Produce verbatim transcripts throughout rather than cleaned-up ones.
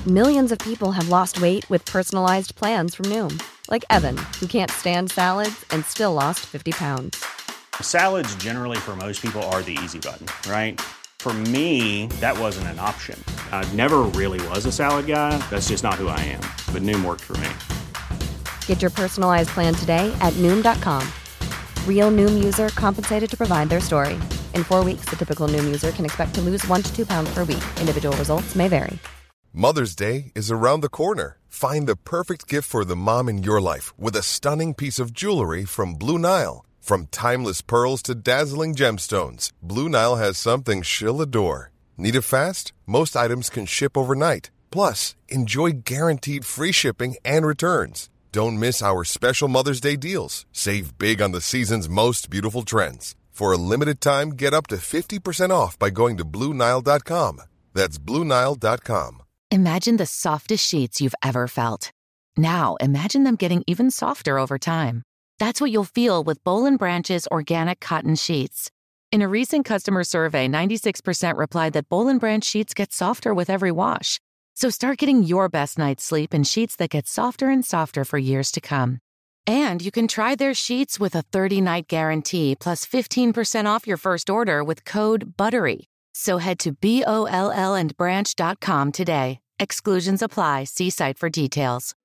Millions of people have lost weight with personalized plans from Noom. Like Evan, who can't stand salads and still lost fifty pounds. Salads generally for most people are the easy button, right? For me, that wasn't an option. I never really was a salad guy. That's just not who I am. But Noom worked for me. Get your personalized plan today at Noom dot com. Real Noom user compensated to provide their story. In four weeks, the typical Noom user can expect to lose one to two pounds per week. Individual results may vary. Mother's Day is around the corner. Find the perfect gift for the mom in your life with a stunning piece of jewelry from Blue Nile. From timeless pearls to dazzling gemstones, Blue Nile has something she'll adore. Need it fast? Most items can ship overnight. Plus, enjoy guaranteed free shipping and returns. Don't miss our special Mother's Day deals. Save big on the season's most beautiful trends. For a limited time, get up to fifty percent off by going to Blue Nile dot com. That's Blue Nile dot com. Imagine the softest sheets you've ever felt. Now, imagine them getting even softer over time. That's what you'll feel with Boll and Branch's organic cotton sheets. In a recent customer survey, ninety-six percent replied that Boll and Branch sheets get softer with every wash. So start getting your best night's sleep in sheets that get softer and softer for years to come. And you can try their sheets with a thirty-night guarantee plus fifteen percent off your first order with code BUTTERY. So head to B O L L and branch dot com today. Exclusions apply. See site for details.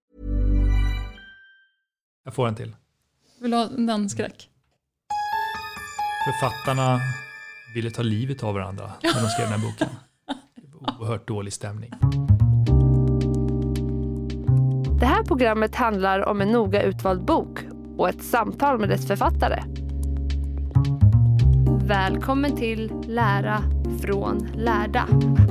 Jag får en till. Vill du ha en dansskräck? Författarna ville ta livet av varandra när de skrev den här boken. Det var oerhört dålig stämning. Det här programmet handlar om en noga utvald bok och ett samtal med dess författare. Välkommen till Lära från lärda.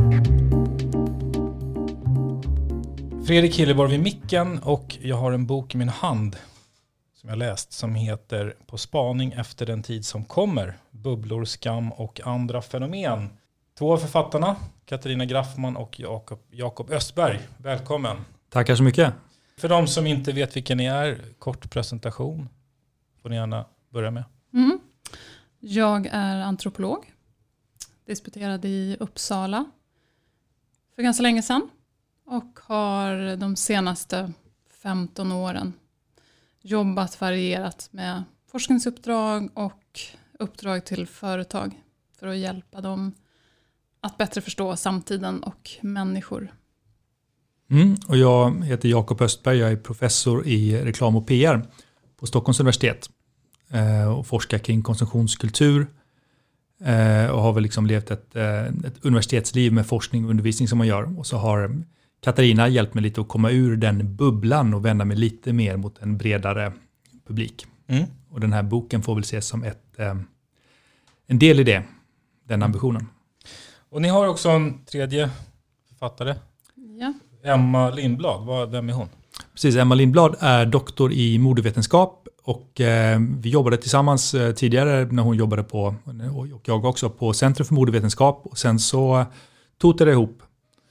Fredrik Hilleborg vid micken och jag har en bok i min hand som jag läst som heter På spaning efter den tid som kommer. Bubblor, skam och andra fenomen. Två av författarna, Katarina Graffman och Jakob, Jakob Östberg. Välkommen. Tackar så mycket. För de som inte vet vilka ni är, kort presentation får ni gärna börja med. Mm. Jag är antropolog. Disputerade i Uppsala för ganska länge sedan. Och har de senaste femton åren jobbat varierat med forskningsuppdrag och uppdrag till företag för att hjälpa dem att bättre förstå samtiden och människor. Mm, och jag heter Jakob Östberg, jag är professor i reklam och P R på Stockholms universitet eh, och forskar kring konsumtionskultur eh, och har väl liksom levt ett, eh, ett universitetsliv med forskning och undervisning som man gör. Och så har Katarina hjälpt mig lite att komma ur den bubblan och vända mig lite mer mot en bredare publik. Mm. Och den här boken får väl ses som ett, eh, en del i det, den ambitionen. Och ni har också en tredje författare. Ja. Emma Lindblad, vem är hon? Precis, Emma Lindblad är doktor i modevetenskap och eh, vi jobbade tillsammans eh, tidigare när hon jobbade på, och jag också, på Centrum för modevetenskap. Och sen så tog det ihop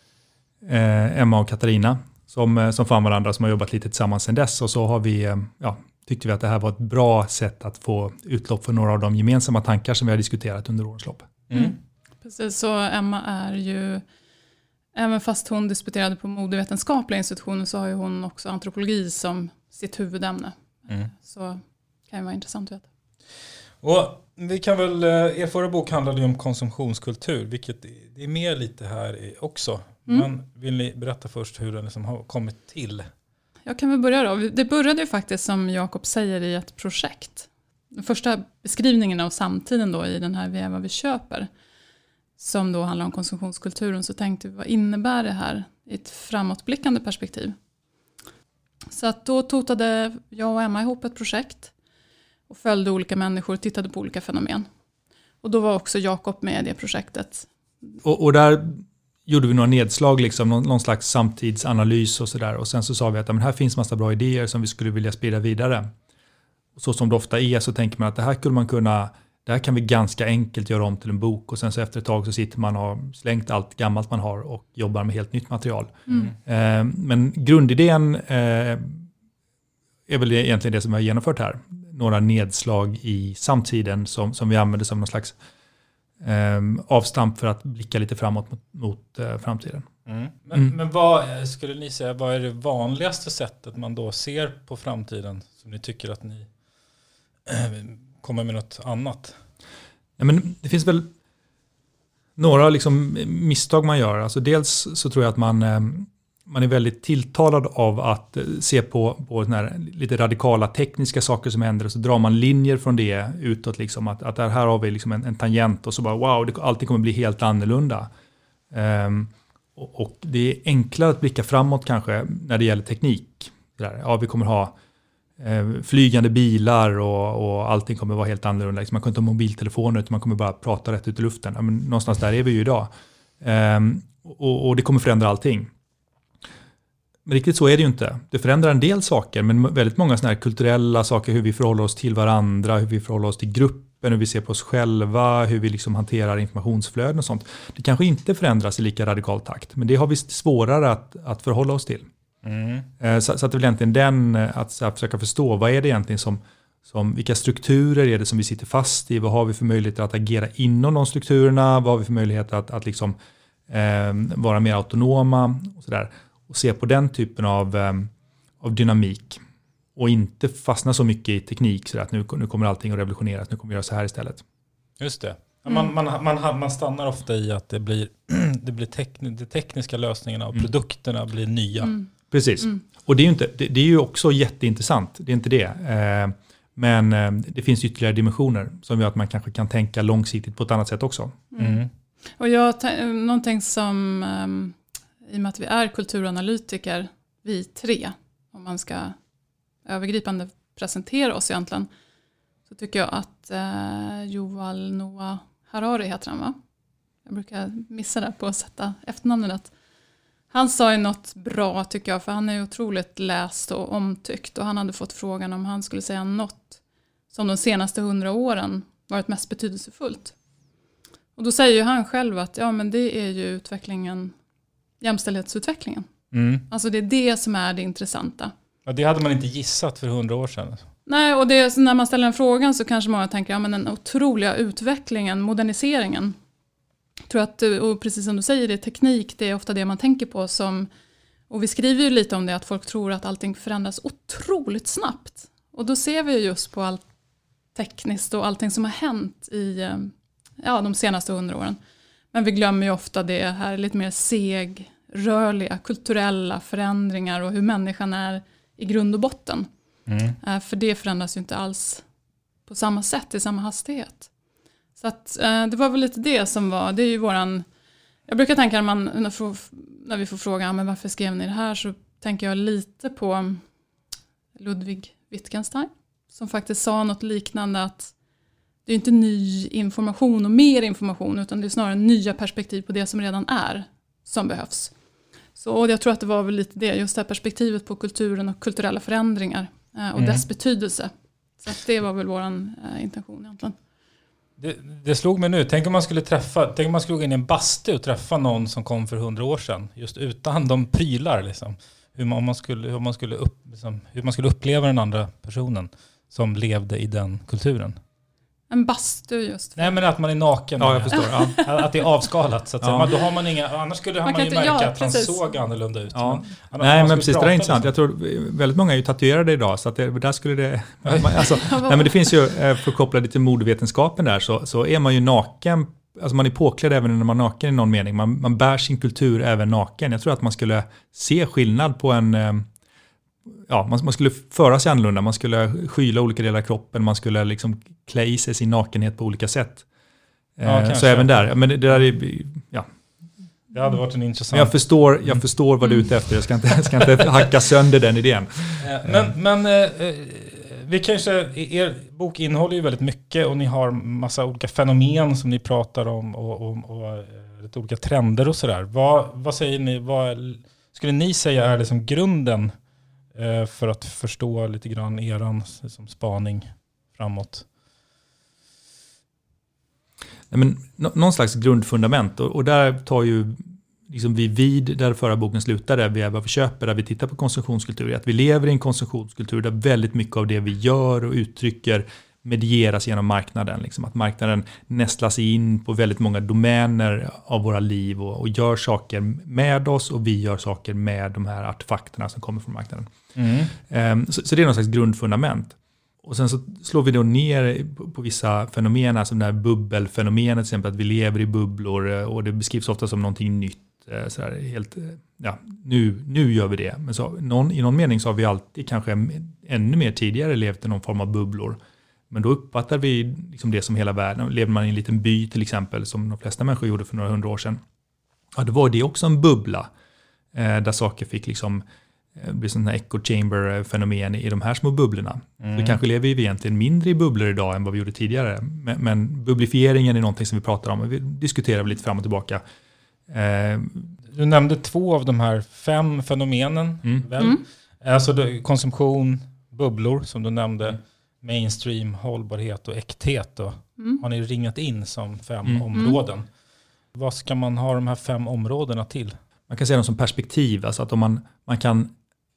eh, Emma och Katarina som, som fann varandra, som har jobbat lite tillsammans sedan dess. Och så har vi, eh, ja, tyckte vi att det här var ett bra sätt att få utlopp för några av de gemensamma tankar som vi har diskuterat under årens lopp. Mm. Mm. Precis, så Emma är ju, även fast hon disputerade på modevetenskapliga institutioner så har ju hon också antropologi som sitt huvudämne. Mm. Så kan ju vara intressant att veta. Och vi kan väl, er förra bok handlade ju om konsumtionskultur, vilket det är med lite här också. Mm. Men vill ni berätta först hur den liksom har kommit till? Jag kan väl börja då. Det började ju faktiskt, som Jakob säger, i ett projekt. Den första beskrivningen av samtiden då i den här Vi är vad vi köper, som då handlar om konsumtionskulturen, så tänkte vi, vad innebär det här i ett framåtblickande perspektiv? Så att då totade jag och Emma ihop ett projekt och följde olika människor och tittade på olika fenomen. Och då var också Jakob med i det projektet. Och, och där gjorde vi några nedslag, liksom, någon, någon slags samtidsanalys och sådär. Och sen så sa vi att ja, men här finns massa bra idéer som vi skulle vilja sprida vidare. Och så som det ofta är så tänker man att det här skulle man kunna, det här kan vi ganska enkelt göra om till en bok. Och sen så efter ett tag så sitter man och har slängt allt gammalt man har och jobbar med helt nytt material. Mm. Eh, men grundidén eh, är väl egentligen det som vi har genomfört här. Några nedslag i samtiden som, som vi använder som någon slags eh, avstamp för att blicka lite framåt mot, mot eh, framtiden. Mm. Men, Mm. men vad skulle ni säga, vad är det vanligaste sättet man då ser på framtiden som ni tycker att ni äh, kommer med något annat? Ja, men det finns väl några liksom misstag man gör. Alltså dels så tror jag att man, man är väldigt tilltalad av att se på, på såna här lite radikala tekniska saker som händer och så drar man linjer från det utåt. Liksom, att, att här har vi liksom en, en tangent och så bara wow, det, allting kommer bli helt annorlunda. Um, och, och det är enklare att blicka framåt kanske när det gäller teknik. Där. Ja, vi kommer ha eh, flygande bilar och, och allting kommer vara helt annorlunda. Liksom, man kommer inte ha mobiltelefoner utan man kommer bara prata rätt ut i luften. Ja, men någonstans där är vi ju idag. Um, och, och det kommer förändra allting. Men riktigt så är det ju inte. Det förändrar en del saker, men väldigt många såna här kulturella saker, hur vi förhåller oss till varandra, hur vi förhåller oss till gruppen, hur vi ser på oss själva, hur vi liksom hanterar informationsflöden och sånt. Det kanske inte förändras i lika radikal takt, men det har vi svårare att, att förhålla oss till. Mm. Så, så att det är väl egentligen den, att så här, försöka förstå, vad är det egentligen som, som, vilka strukturer är det som vi sitter fast i, vad har vi för möjligheter att agera inom de strukturerna, vad har vi för möjligheter att, att liksom, eh, vara mer autonoma och sådär. Och se på den typen av, um, av dynamik. Och inte fastna så mycket i teknik så att nu, nu kommer allting att revolutioneras. Nu kommer vi göra så här istället. Just det. Man, man, man, man stannar ofta i att det blir, det blir tekn, de tekniska lösningarna och mm. produkterna blir nya. Mm. Precis. Mm. Och det är, ju inte, det, det är ju också jätteintressant. Det är inte det. Eh, men eh, det finns ytterligare dimensioner som gör att man kanske kan tänka långsiktigt på ett annat sätt också. Mm. Mm. Och jag, någonting som... Um, i och med att vi är kulturanalytiker, vi tre, om man ska övergripande presentera oss egentligen, så tycker jag att eh, Yuval Noah Harari heter han, va? Jag brukar missa det på att sätta efternamnet. Han sa ju något bra tycker jag, för han är otroligt läst och omtyckt, och han hade fått frågan om han skulle säga något som de senaste hundra åren varit mest betydelsefullt. Och då säger ju han själv att ja, men det är ju utvecklingen, jämställdhetsutvecklingen. Mm. Alltså det är det som är det intressanta. Ja, det hade man inte gissat för hundra år sedan. Nej, och det, så när man ställer en frågan så kanske många tänker ja, men den otroliga utvecklingen, moderniseringen. Jag tror att, och precis som du säger, det är teknik, det är ofta det man tänker på som, och vi skriver ju lite om det, att folk tror att allting förändras otroligt snabbt. Och då ser vi just på allt tekniskt och allting som har hänt i ja, de senaste hundra åren. Men vi glömmer ju ofta det här lite mer segrörliga, kulturella förändringar och hur människan är i grund och botten. Mm. För det förändras ju inte alls på samma sätt, i samma hastighet. Så att, det var väl lite det som var, det är ju våran, jag brukar tänka när, man, när vi får frågan, men varför skrev ni det här, så tänker jag lite på Ludwig Wittgenstein, som faktiskt sa något liknande, att det är inte ny information och mer information, utan det är snarare nya perspektiv på det som redan är som behövs. Så och jag tror att det var väl lite det, just det här perspektivet på kulturen och kulturella förändringar eh, och mm. dess betydelse. Så att det var väl vår eh, intention egentligen. Det, det slog mig nu, tänk om man skulle träffa, tänk om man skulle gå in i en bastu och träffa någon som kom för hundra år sedan, just utan de prylar liksom. Hur man, man skulle, hur man skulle, upp, liksom, hur man skulle uppleva den andra personen som levde i den kulturen. En bastu just. Nej, men att man är naken. Ja, jag förstår. Ja. Att det är avskalat. Så att ja. man, då har man inga, annars skulle man, man ju märka ja, att han såg annorlunda ut. Ja. Men, nej, men precis, det är intressant. Jag tror väldigt många är ju tatuerade idag. Så att det, där skulle det... alltså, nej, men det finns ju, för att koppla lite till modevetenskapen där, så, så är man ju naken. Alltså man är påklädd även när man är naken i någon mening. Man, man bär sin kultur även naken. Jag tror att man skulle se skillnad på en... Ja, man, man skulle föra sig annorlunda, man skulle skyla olika delar av kroppen, man skulle liksom klä i sig sin nakenhet på olika sätt. Ja, eh, så även där, men det där är, ja. Det hade varit en intressant... Men jag förstår, jag förstår vad du är ute efter, jag ska inte, jag ska inte hacka sönder den idén. Men, men eh, vi kanske, er bok innehåller ju väldigt mycket och ni har massa olika fenomen som ni pratar om och, och, och lite olika trender och sådär. Vad, vad säger ni, vad skulle ni säga är liksom grunden för att förstå lite grann eran liksom, spaning framåt? Nej, men, någon slags grundfundament. Och, och där tar ju liksom vi vid där förra boken slutade, vi är vad vi köper, där vi tittar på konsumtionskultur. Att vi lever i en konsumtionskultur där väldigt mycket av det vi gör och uttrycker medieras genom marknaden. Liksom. Att marknaden nästlas in på väldigt många domäner av våra liv och, och gör saker med oss och vi gör saker med de här artefakterna som kommer från marknaden. Mm. Um, så, så det är någon slags grundfundament. Och sen så slår vi då ner på, på vissa fenomen, som det här bubbelfenomenet, till exempel att vi lever i bubblor och det beskrivs ofta som någonting nytt. Så här, helt, ja, nu, nu gör vi det. Men så, någon, i någon mening så har vi alltid kanske ännu mer tidigare levt i någon form av bubblor. Men då uppfattar vi liksom det som hela världen. Lever man i en liten by till exempel, som de flesta människor gjorde för några hundra år sedan. Ja, då var det också en bubbla. Eh, där saker fick liksom eh, bli sådana här echo chamber-fenomen i, i de här små bubblorna. Mm. Så kanske lever vi egentligen mindre i bubblor idag än vad vi gjorde tidigare. Men, men bubblifieringen är någonting som vi pratar om. Vi diskuterar lite fram och tillbaka. Eh, du nämnde två av de här fem fenomenen. Mm. Väl? Mm. Alltså det, konsumtion, bubblor som du nämnde. Mm. Mainstream, hållbarhet och äkthet då. Mm. Har ni ringat in som fem mm. områden. Mm. Vad ska man ha de här fem områdena till? Man kan se dem som perspektiv. Alltså att om man, man kan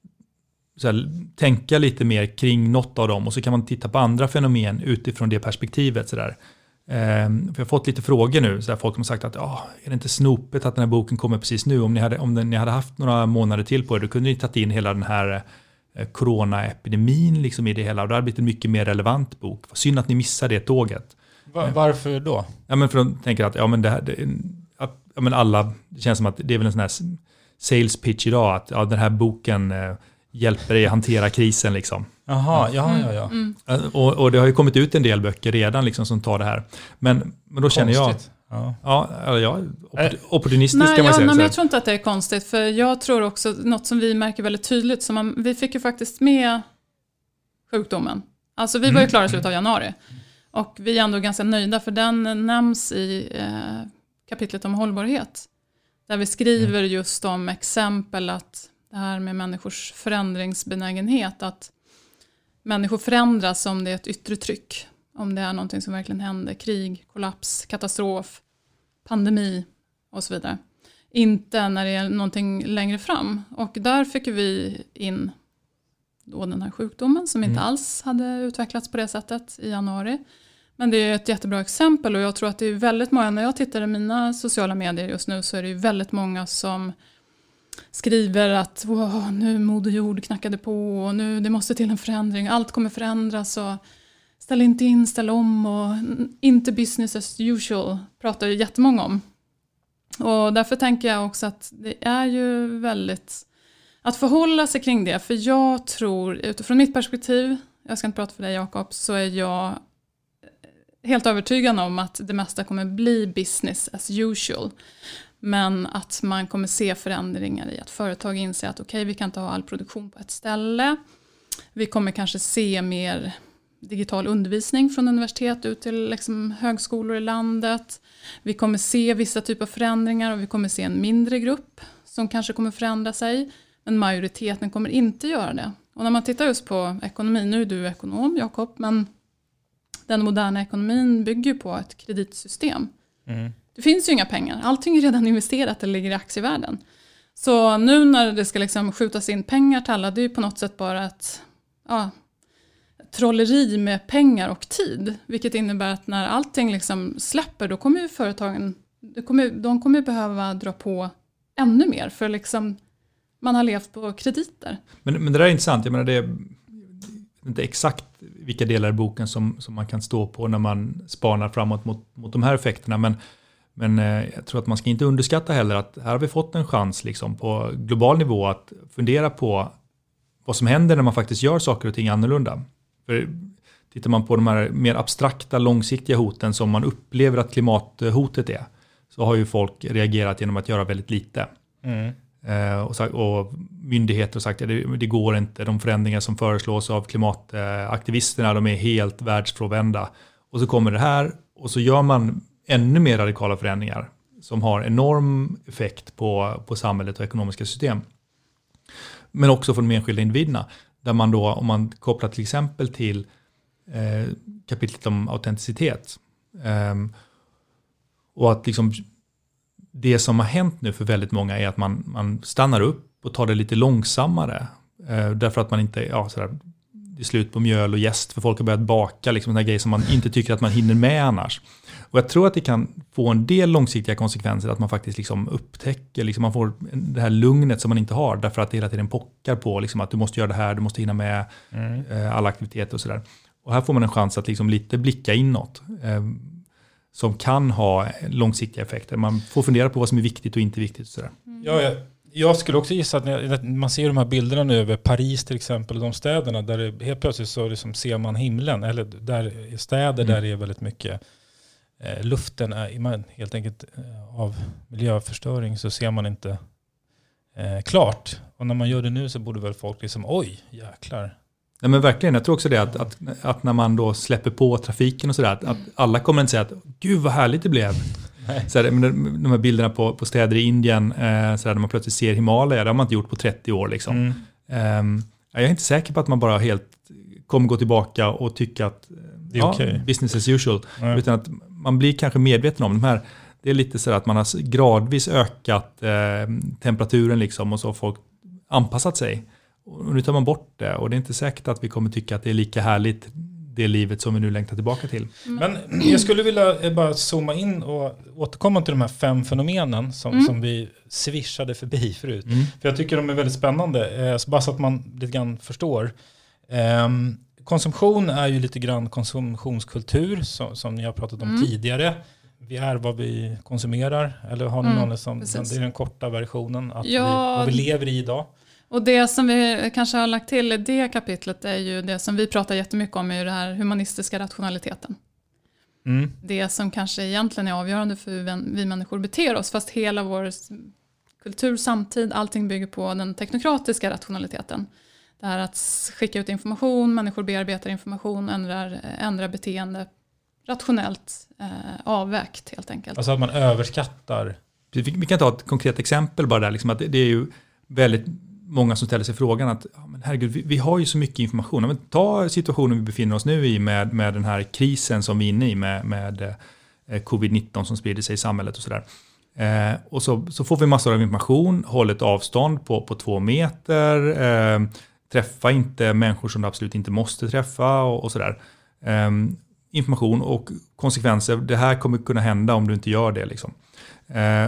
så här, tänka lite mer kring något av dem och så kan man titta på andra fenomen utifrån det perspektivet. Så där. Ehm, för jag har fått lite frågor nu. Så här, folk har sagt att ah, är det inte snopet att den här boken kommer precis nu? Om ni hade, om den, ni hade haft några månader till på er, då kunde ni tagit in hela den här coronaepidemin liksom i det hela. Och det har blivit en mycket mer relevant bok. Synd att ni missade det tåget. Var, varför då? Ja, men för de tänker att ja, men det här, det, ja, men alla, det känns som att det är väl en sån här sales pitch idag. Att ja, den här boken eh, hjälper dig att hantera krisen liksom. Jaha, ja, ja, ja. Mm. Och, och det har ju kommit ut en del böcker redan liksom, som tar det här. Men, men då konstigt. Känner jag... Ja, ja, ja opportunistisk nej, kan man ja, säga. Nej, men jag tror inte att det är konstigt. För jag tror också, något som vi märker väldigt tydligt, som man, vi fick ju faktiskt med sjukdomen. Alltså vi var ju klara i slutet av januari. Och vi är ändå ganska nöjda, för den nämns i eh, kapitlet om hållbarhet. Där vi skriver just om exempel att det här med människors förändringsbenägenhet, att människor förändras om det är ett yttre tryck. Om det är någonting som verkligen händer, krig, kollaps, katastrof, pandemi och så vidare. Inte när det är någonting längre fram. Och där fick vi in då den här sjukdomen som inte mm. alls hade utvecklats på det sättet i januari. Men det är ett jättebra exempel och jag tror att det är väldigt många, när jag tittar i mina sociala medier just nu så är det ju väldigt många som skriver att wow, nu Moder Jord knackade på och nu det måste till en förändring, allt kommer förändras och ställ inte in, ställ om och inte business as usual pratar ju jättemånga om. Och därför tänker jag också att det är ju väldigt att förhålla sig kring det. För jag tror, utifrån mitt perspektiv, jag ska inte prata för dig Jakob, så är jag helt övertygad om att det mesta kommer bli business as usual. Men att man kommer se förändringar i att företag inser att okej, okay, vi kan inte ha all produktion på ett ställe. Vi kommer kanske se mer digital undervisning från universitet ut till liksom högskolor i landet. Vi kommer se vissa typer av förändringar och vi kommer se en mindre grupp som kanske kommer förändra sig. Men majoriteten kommer inte göra det. Och när man tittar just på ekonomin, nu är du ekonom Jakob, men den moderna ekonomin bygger på ett kreditsystem. Mm. Det finns ju inga pengar. Allting är redan investerat eller ligger i aktievärlden. Så nu när det ska liksom skjutas in pengar till alla, det är ju på något sätt bara ett ja, trolleri med pengar och tid. Vilket innebär att när allting liksom släpper, då kommer ju företagen, det kommer, de kommer behöva dra på ännu mer. För liksom man har levt på krediter. Men, men det där är intressant. Jag menar det är inte exakt vilka delar i boken som, som man kan stå på när man spanar framåt mot, mot de här effekterna. Men, men eh, jag tror att man ska inte underskatta heller att här har vi fått en chans liksom, på global nivå att fundera på vad som händer när man faktiskt gör saker och ting annorlunda. För tittar man på de här mer abstrakta, långsiktiga hoten som man upplever att klimathotet är, så har ju folk reagerat genom att göra väldigt lite. Mm. Eh, och, sagt, och myndigheter har sagt att det, det går inte. De förändringar som föreslås av klimataktivisterna, de är helt världsfrånvända. Och så kommer det här och så gör man ännu mer radikala förändringar som har enorm effekt på, på samhället och ekonomiska system. Men också för de enskilda individerna. Där man då, om man kopplar till exempel till eh, kapitlet om autenticitet. Eh, och att liksom det som har hänt nu för väldigt många är att man, man stannar upp och tar det lite långsammare. Eh, därför att man inte, ja sådär, det är slut på mjöl och jäst för folk har börjat baka liksom sådana grejer som man inte tycker att man hinner med annars. Och jag tror att det kan få en del långsiktiga konsekvenser att man faktiskt liksom upptäcker, liksom man får det här lugnet som man inte har därför att det hela tiden pockar på liksom att du måste göra det här, du måste hinna med mm. eh, alla aktiviteter och sådär. Och här får man en chans att liksom lite blicka inåt eh, som kan ha långsiktiga effekter. Man får fundera på vad som är viktigt och inte viktigt. Och sådär. Mm. Ja, jag, jag skulle också gissa att när man ser de här bilderna nu över Paris till exempel och de städerna där det, helt plötsligt så liksom ser man himlen eller där städer mm. där det är väldigt mycket eh, luften är man, helt enkelt eh, av miljöförstöring så ser man inte eh, klart. Och när man gör det nu så borde väl folk liksom oj, jäklar. Nej, men verkligen, jag tror också det att, att, att när man då släpper på trafiken och sådär, att, att alla kommer inte säga att gud vad härligt det blev. Så här, de här bilderna på, på städer i Indien, eh, så där, där man plötsligt ser Himalaya, det har man inte gjort på trettio år. Liksom. Mm. Eh, jag är inte säker på att man bara helt kommer gå tillbaka och tycka att det är ja, okay. business as usual. Mm. Utan att man blir kanske medveten om de här. Det är lite så att man har gradvis ökat eh, temperaturen liksom, och så har folk anpassat sig. Och nu tar man bort det och det är inte säkert att vi kommer tycka att det är lika härligt det livet som vi nu längtar tillbaka till. Men jag skulle vilja bara zooma in och återkomma till de här fem fenomenen som, mm. som vi swishade förbi förut. Mm. För jag tycker de är väldigt spännande, så bara så att man lite grann förstår. Um, konsumtion är ju lite grann konsumtionskultur som, som ni har pratat om mm. tidigare. Vi är vad vi konsumerar, eller har ni mm, någon som, det är den korta versionen, att ja, vi, vad vi lever i idag. Och det som vi kanske har lagt till i det kapitlet är ju det som vi pratar jättemycket om, är ju det här humanistiska rationaliteten. Mm. Det som kanske egentligen är avgörande för hur vi människor beter oss, fast hela vår kultur, samtid, allting bygger på den teknokratiska rationaliteten. Det här att skicka ut information, människor bearbetar information, ändrar, ändrar beteende rationellt eh, avvägt helt enkelt. Alltså att man överskattar. Vi, vi kan ta ett konkret exempel bara där, liksom att det, det är ju väldigt många som ställer sig frågan att ja, men herregud, vi, vi har ju så mycket information. Men ta situationen vi befinner oss nu i med, med den här krisen som vi är inne i med, med eh, covid nitton som sprider sig i samhället och sådär. Eh, och så, så får vi massor av information, håll ett avstånd på, på två meter, eh, träffa inte människor som du absolut inte måste träffa och, och sådär. Eh, information och konsekvenser, det här kommer kunna hända om du inte gör det liksom. Eh,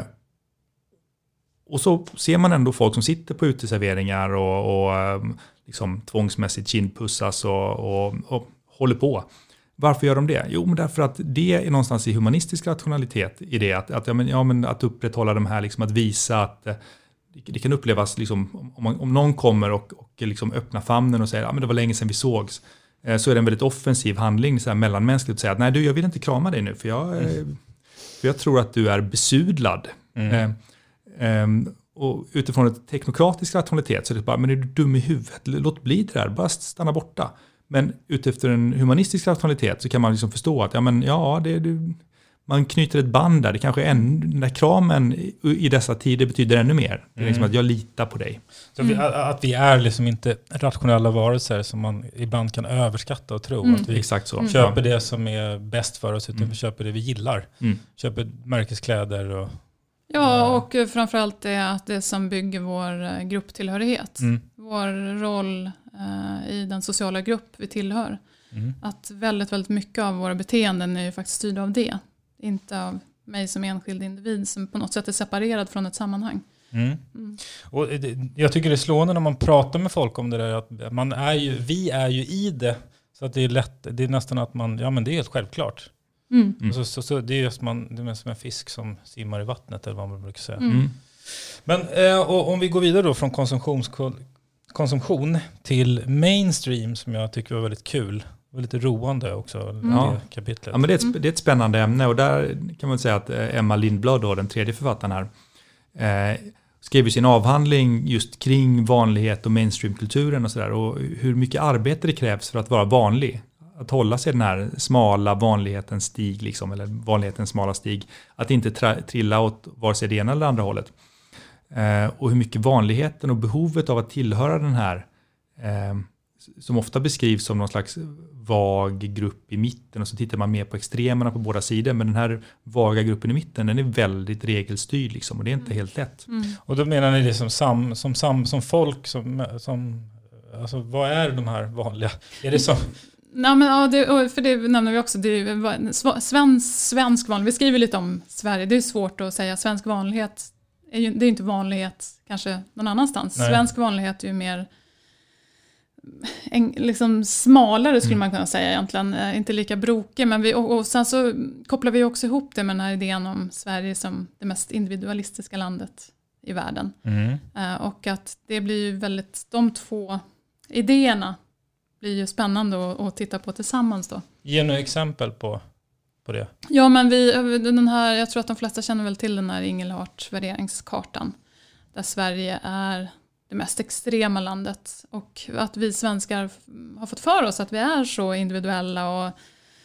Och så ser man ändå folk som sitter på uteserveringar och, och liksom tvångsmässigt kindpussas och, och, och håller på. Varför gör de det? Jo, men därför att det är någonstans i humanistisk rationalitet i det. Att, att, ja, men, ja, men att upprätthålla de här, liksom, att visa att det kan upplevas, liksom, om, man, om någon kommer och, och liksom öppnar famnen och säger att ja, det var länge sedan vi sågs. Så är det en väldigt offensiv handling så här, mellanmänskligt att säga att nej, du, jag vill inte krama dig nu för jag, mm. för jag tror att du är besudlad. Mm. Um, och utifrån ett teknokratisk rationalitet så är det bara, men är du dum i huvudet? Låt bli det där, bara stanna borta. Men utifrån en humanistisk rationalitet så kan man liksom förstå att ja, men, ja, det, det, man knyter ett band där. Det kanske är en, den där kramen i, i dessa tider betyder ännu mer. Det är liksom mm. att jag litar på dig. Så vi, att vi är liksom inte rationella varelser som man ibland kan överskatta och tro. Mm. Att vi Exakt så. köper det som är bäst för oss, utan mm. vi köper det vi gillar. Mm. Köper märkeskläder och ja, och framförallt det att det som bygger vår grupptillhörighet. Mm. Vår roll eh, i den sociala grupp vi tillhör. Mm. Att väldigt, väldigt mycket av våra beteenden är ju faktiskt styrda av det. Inte av mig som enskild individ som på något sätt är separerad från ett sammanhang. Mm. Mm. Och det, jag tycker det är slående när man pratar med folk om det där. Att man är ju, vi är ju i det. Så att det är lätt, det är nästan att man, ja men det är helt självklart. Mm. Mm. Så, så, så det är just man, det är som en fisk som simmar i vattnet eller vad man brukar säga. Mm. Men eh, och, om vi går vidare då från konsumtion till mainstream som jag tycker var väldigt kul. Det var lite roande också, mm. det kapitlet. Ja, men det, är ett, det är ett spännande ämne och där kan man säga att Emma Lindblad, då, den tredje författaren här, eh, skrev sin avhandling just kring vanlighet och mainstreamkulturen och sådär. Och hur mycket arbete det krävs för att vara vanlig. Att hålla sig den här smala vanlighetens stig, liksom, eller vanlighetens smala stig. Att inte tra- trilla åt vare sig det ena eller andra hållet. Eh, och hur mycket vanligheten och behovet av att tillhöra den här, eh, som ofta beskrivs som någon slags vag grupp i mitten. Och så tittar man mer på extremerna på båda sidor. Men den här vaga gruppen i mitten, den är väldigt regelstyrd. Liksom, och det är inte helt lätt. Mm. Och då menar ni det som, sam, som, sam, som folk, som... som Alltså, vad är de här vanliga? Är det så? Nej, men, ja, det, för det nämner vi också. Det är svensk, svensk vanlighet. Vi skriver lite om Sverige. Det är svårt att säga. Svensk vanlighet är ju, det är inte vanlighet kanske någon annanstans. Nej. Svensk vanlighet är ju mer en, liksom smalare skulle mm. man kunna säga egentligen. Inte lika brokig. Men vi, och, och sen så kopplar vi också ihop det med den här idén om Sverige som det mest individualistiska landet i världen. Mm. Uh, och att det blir ju väldigt, de två idéerna blir ju spännande att, att titta på tillsammans då. Ge några exempel på, på det. Ja, men vi, den här, jag tror att de flesta känner väl till den här Ingelharts värderingskartan. Där Sverige är det mest extrema landet. Och att vi svenskar har fått för oss att vi är så individuella. Och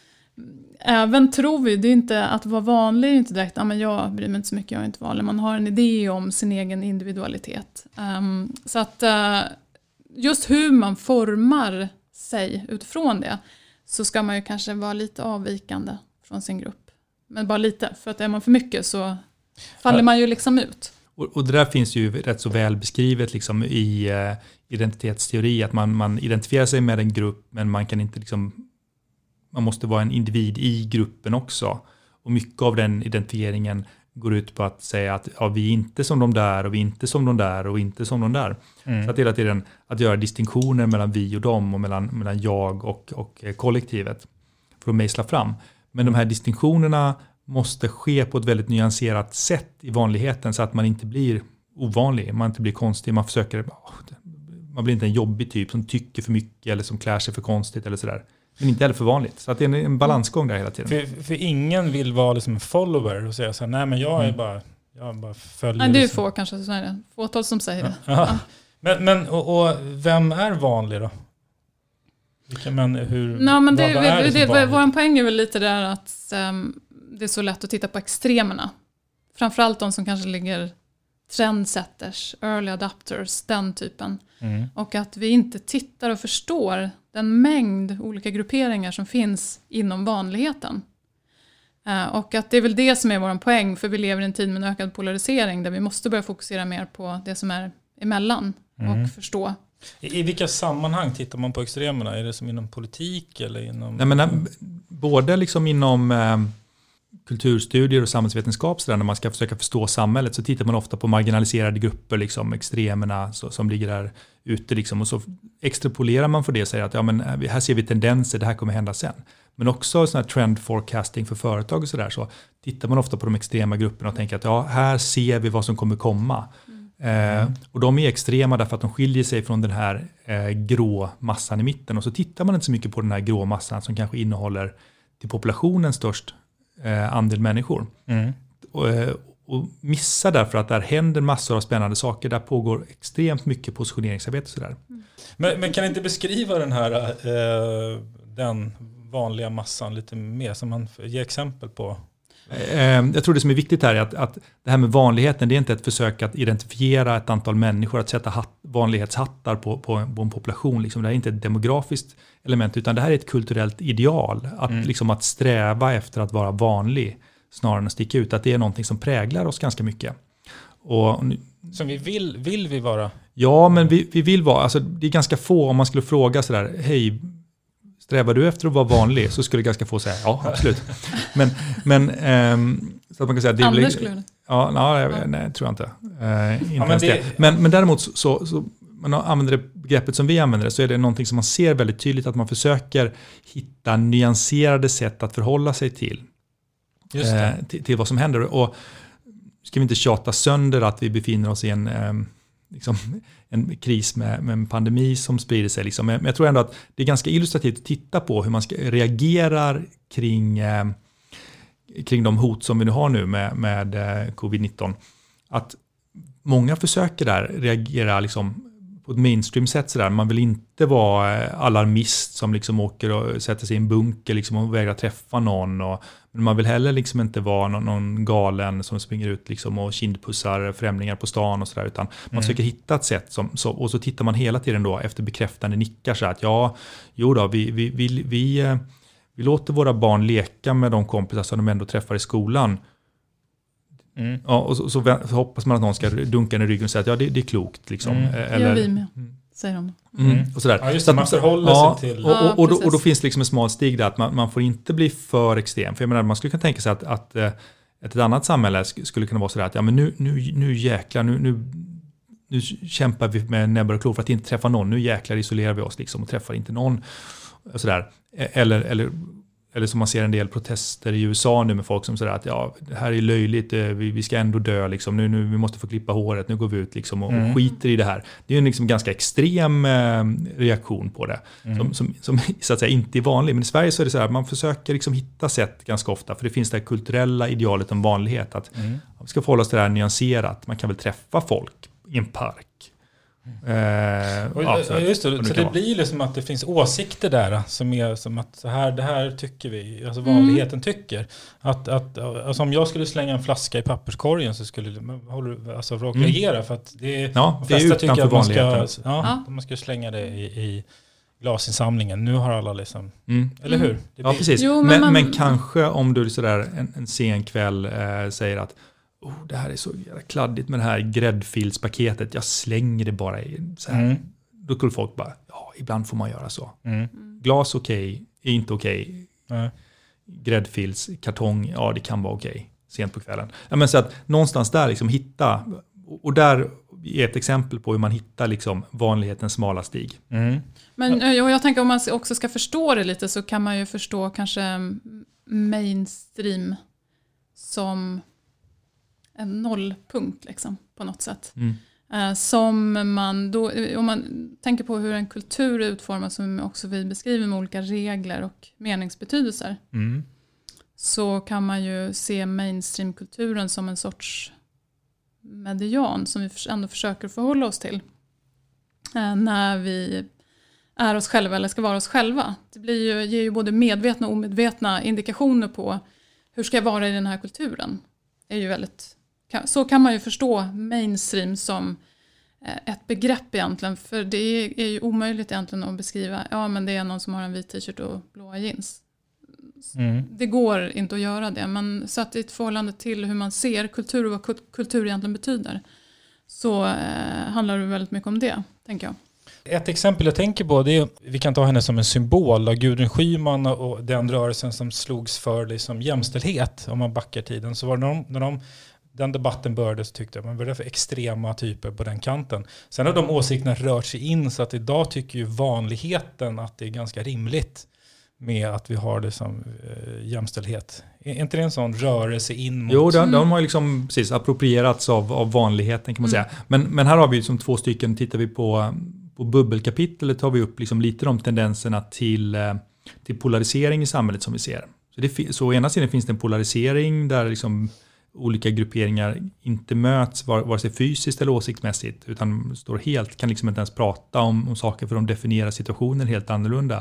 även tror vi, det är inte att vara vanlig, är inte direkt, ja, men jag bryr mig inte så mycket, jag är inte vanlig. Man har en idé om sin egen individualitet. Um, så att uh, just hur man formar sig utifrån det, så ska man ju kanske vara lite avvikande från sin grupp. Men bara lite, för att är man för mycket så faller man ju liksom ut. Och, och det där finns ju rätt så väl beskrivet liksom i uh, identitetsteori, att man, man identifierar sig med en grupp, men man kan inte liksom, man måste vara en individ i gruppen också. Och mycket av den identifieringen går ut på att säga att ja, vi är inte som de där och vi är inte som de där och inte som de där. Mm. Så att hela tiden att göra distinktioner mellan vi och dem och mellan, mellan jag och, och kollektivet för att mejsla fram. Men de här distinktionerna måste ske på ett väldigt nyanserat sätt i vanligheten, så att man inte blir ovanlig, man inte blir konstig, man försöker, man blir inte en jobbig typ som tycker för mycket eller som klär sig för konstigt eller sådär. Men inte heller för vanligt. Så att det är en balansgång där hela tiden. För, för ingen vill vara liksom en follower och säga så här, nej men jag är mm. bara, jag bara följer. Nej, det är liksom. få kanske, så är det. Fåtal som säger det. Ja. Ja. Men, men och, och vem är vanlig då? Vilka, men hur, no, men det, vad, vad är det, det, det vår poäng är väl lite där att um, det är så lätt att titta på extremerna. Framförallt de som kanske ligger trendsetters, early adapters, den typen. Mm. Och att vi inte tittar och förstår den mängd olika grupperingar som finns inom vanligheten. Uh, och att det är väl det som är vår poäng, för vi lever i en tid med en ökad polarisering där vi måste börja fokusera mer på det som är emellan mm. och förstå. I, I vilka sammanhang tittar man på extremerna? Är det som inom politik eller inom... Nej, men, både liksom inom eh, kulturstudier och samhällsvetenskap, så där, när man ska försöka förstå samhället, så tittar man ofta på marginaliserade grupper, liksom extremerna så, som ligger där ute. Liksom, och så extrapolerar man för det och säger att ja, men här ser vi tendenser, det här kommer hända sen. Men också sån här trend forecasting för företag och sådär, så tittar man ofta på de extrema grupperna och tänker att ja, här ser vi vad som kommer komma. Mm. Eh, och de är extrema därför att de skiljer sig från den här eh, grå massan i mitten. Och så tittar man inte så mycket på den här grå massan som kanske innehåller till populationen störst eh, andel människor. Mm. Och, eh, och missar därför att där händer massor av spännande saker. Där pågår extremt mycket positioneringsarbete och sådär. Mm. Men, men kan inte beskriva den här eh, den vanliga massan lite mer, som man ger exempel på? Jag tror det som är viktigt här är att, att det här med vanligheten, det är inte ett försök att identifiera ett antal människor, att sätta hatt, vanlighetshattar på, på, på en population. Liksom. Det här är inte ett demografiskt element, utan det här är ett kulturellt ideal. Att, mm. liksom, att sträva efter att vara vanlig snarare än att sticka ut. Att det är någonting som präglar oss ganska mycket. Och, som vi vill, vill vi vara? Ja, men vi, vi vill vara. Alltså, det är ganska få, om man skulle fråga sådär, hej, strävar du efter att vara vanlig, så skulle ganska få säga ja, absolut. Men, men ähm, så att man kan säga... Det är Anders skulle det. Ja, nej, ja. nej, tror jag inte. Äh, inte ja, men, ens det, det. Men, men däremot så, så man använder det begreppet som vi använder det, så är det någonting som man ser väldigt tydligt, att man försöker hitta nyanserade sätt att förhålla sig till. Just det. Äh, till, till vad som händer. Och ska vi inte tjata sönder att vi befinner oss i en... Ähm, liksom, en kris med, med en pandemi som sprider sig. Liksom. Men jag tror ändå att det är ganska illustrativt att titta på hur man ska reagerar kring, eh, kring de hot som vi nu har nu med, med eh, covid nitton. Att många försöker där reagera liksom, på ett mainstream-sätt. Sådär. Man vill inte vara alarmist som liksom åker och sätter sig i en bunker liksom, och vägrar träffa någon. Och, men man vill heller liksom inte vara någon, någon galen som springer ut liksom, och kindpussar främlingar på stan och sådär. Utan man mm. försöker hitta ett sätt. Som, så, och så tittar man hela tiden då efter bekräftande nickar. Så att ja, jo då, vi, vi, vi, vi, vi låter våra barn leka med de kompisar som de ändå träffar i skolan. Mm. Ja, och så, så, så hoppas man att någon ska dunka i ryggen och säga att ja, det, det är klokt. Liksom. Mm. Eller, ja, vi med. säger de. Mm. Och sådär. Ja, just så det, man att, förhåller ja, sig till... Och, och, och, och, då, Ja, och då finns det liksom en smal stig där att man, man får inte bli för extrem. För jag menar, man skulle kunna tänka sig att, att ett, ett annat samhälle skulle kunna vara sådär att ja, men nu, nu, nu jäklar, nu, nu, nu kämpar vi med näbbar och klor för att inte träffa någon. Nu jäklar isolerar vi oss liksom och träffar inte någon. Och sådär. Eller, eller, eller som man ser en del protester i U S A nu med folk som säger att ja, det här är löjligt, vi, vi ska ändå dö liksom. Nu, nu vi måste få klippa håret, nu går vi ut liksom och, mm. och skiter i det här. Det är en liksom ganska extrem eh, reaktion på det mm. som, som, som så att säga inte är vanlig. Men i Sverige så är det så här, man försöker liksom hitta sätt ganska ofta, för det finns det här kulturella idealet om vanlighet att mm. vi ska förhålla oss till det här nyanserat. Man kan väl träffa folk i en park. Eh, och, ja, så, just det, så det vara. blir liksom att det finns åsikter där som är som att så här, det här tycker vi, alltså vanligheten mm. tycker. Att, att, alltså om jag skulle slänga en flaska i papperskorgen så skulle håller, alltså folk mm. reagera för att det är, ja, de flesta tycker att man ska, ja, ja. man ska slänga det i, i glasinsamlingen. Nu har alla liksom, mm. eller hur? Det ja, precis. Jo, men, men, man, men kanske om du sådär en, en sen kväll eh, säger att oh, det här är så jävla kladdigt med det här gräddfilspaketet. Jag slänger det bara i så här. Mm. Då skulle folk bara, ja, ibland får man göra så. Mm. Glas okej, okay, är inte okej. Okay. Mm. Gräddfils, kartong, ja det kan vara okej. Okay, sent på kvällen. Ja, men så att någonstans där liksom hitta, och där är ett exempel på hur man hittar liksom vanlighetens smala stig. Mm. Men jag, jag tänker om man också ska förstå det lite så kan man ju förstå kanske mainstream som en nollpunkt liksom, på något sätt. Mm. Eh, som man då, om man tänker på hur en kultur utformas som också vi beskriver med olika regler och meningsbetydelser. Mm. Så kan man ju se mainstreamkulturen som en sorts median som vi ändå försöker förhålla oss till. Eh, när vi är oss själva eller ska vara oss själva. Det blir ju, ger ju både medvetna och omedvetna indikationer på hur ska jag vara i den här kulturen. Det är ju väldigt... Så kan man ju förstå mainstream som ett begrepp egentligen. För det är ju omöjligt egentligen att beskriva. Ja, men det är någon som har en vit t-shirt och blåa jeans. Mm. Det går inte att göra det. Men satt i ett förhållande till hur man ser kultur och vad kultur egentligen betyder. Så eh, handlar det väldigt mycket om det, tänker jag. Ett exempel jag tänker på, det är, vi kan ta henne som en symbol av Gudrun Schyman och den rörelsen som slogs för liksom jämställdhet. Om man backar tiden så var det när de, när de den debatten började så tyckte jag man började för extrema typer på den kanten. Sen har de åsikterna rört sig in så att idag tycker ju vanligheten att det är ganska rimligt med att vi har det som eh, jämställdhet. Är inte det en sån rörelse in mot... Jo, de, de har liksom precis approprierats av, av vanligheten kan man mm. säga. Men, men här har vi som två stycken, tittar vi på, på bubbelkapitlet tar vi upp liksom lite de tendenserna till, till polarisering i samhället som vi ser. Så, det, så å ena sidan finns det en polarisering där liksom olika grupperingar inte möts vare sig fysiskt eller åsiktsmässigt utan står helt, kan liksom inte ens prata om, om saker för de definierar situationen helt annorlunda.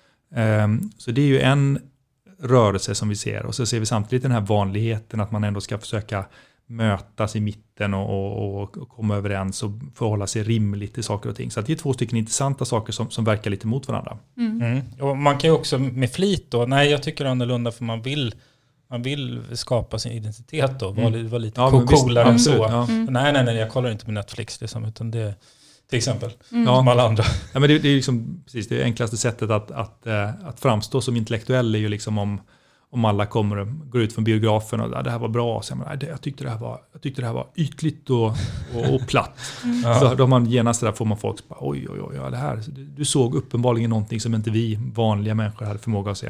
Um, så det är ju en rörelse som vi ser och så ser vi samtidigt den här vanligheten att man ändå ska försöka mötas i mitten och, och, och komma överens och förhålla sig rimligt till saker och ting. Så att det är två stycken intressanta saker som, som verkar lite mot varandra. Mm. Mm. Och man kan ju också med flit då, nej jag tycker annorlunda för man vill Man vill skapa sin identitet då. Vara mm. var lite ja, coolare än så. Ja. Mm. Nej, nej, nej. Jag kollar inte på Netflix. Liksom, utan det, till exempel. Mm. Som alla andra. Ja, men det, det är liksom, precis, det enklaste sättet att, att, att framstå som intellektuell är ju liksom om, om alla kommer och går ut från biografen och ja, det här var bra. Så jag, menar, jag, tyckte det här var, jag tyckte det här var ytligt och, och, och platt. Mm. Så då man genast där får man folk bara, oj, oj, oj, ja, det här. Du, du såg uppenbarligen någonting som inte vi vanliga människor hade förmåga att se.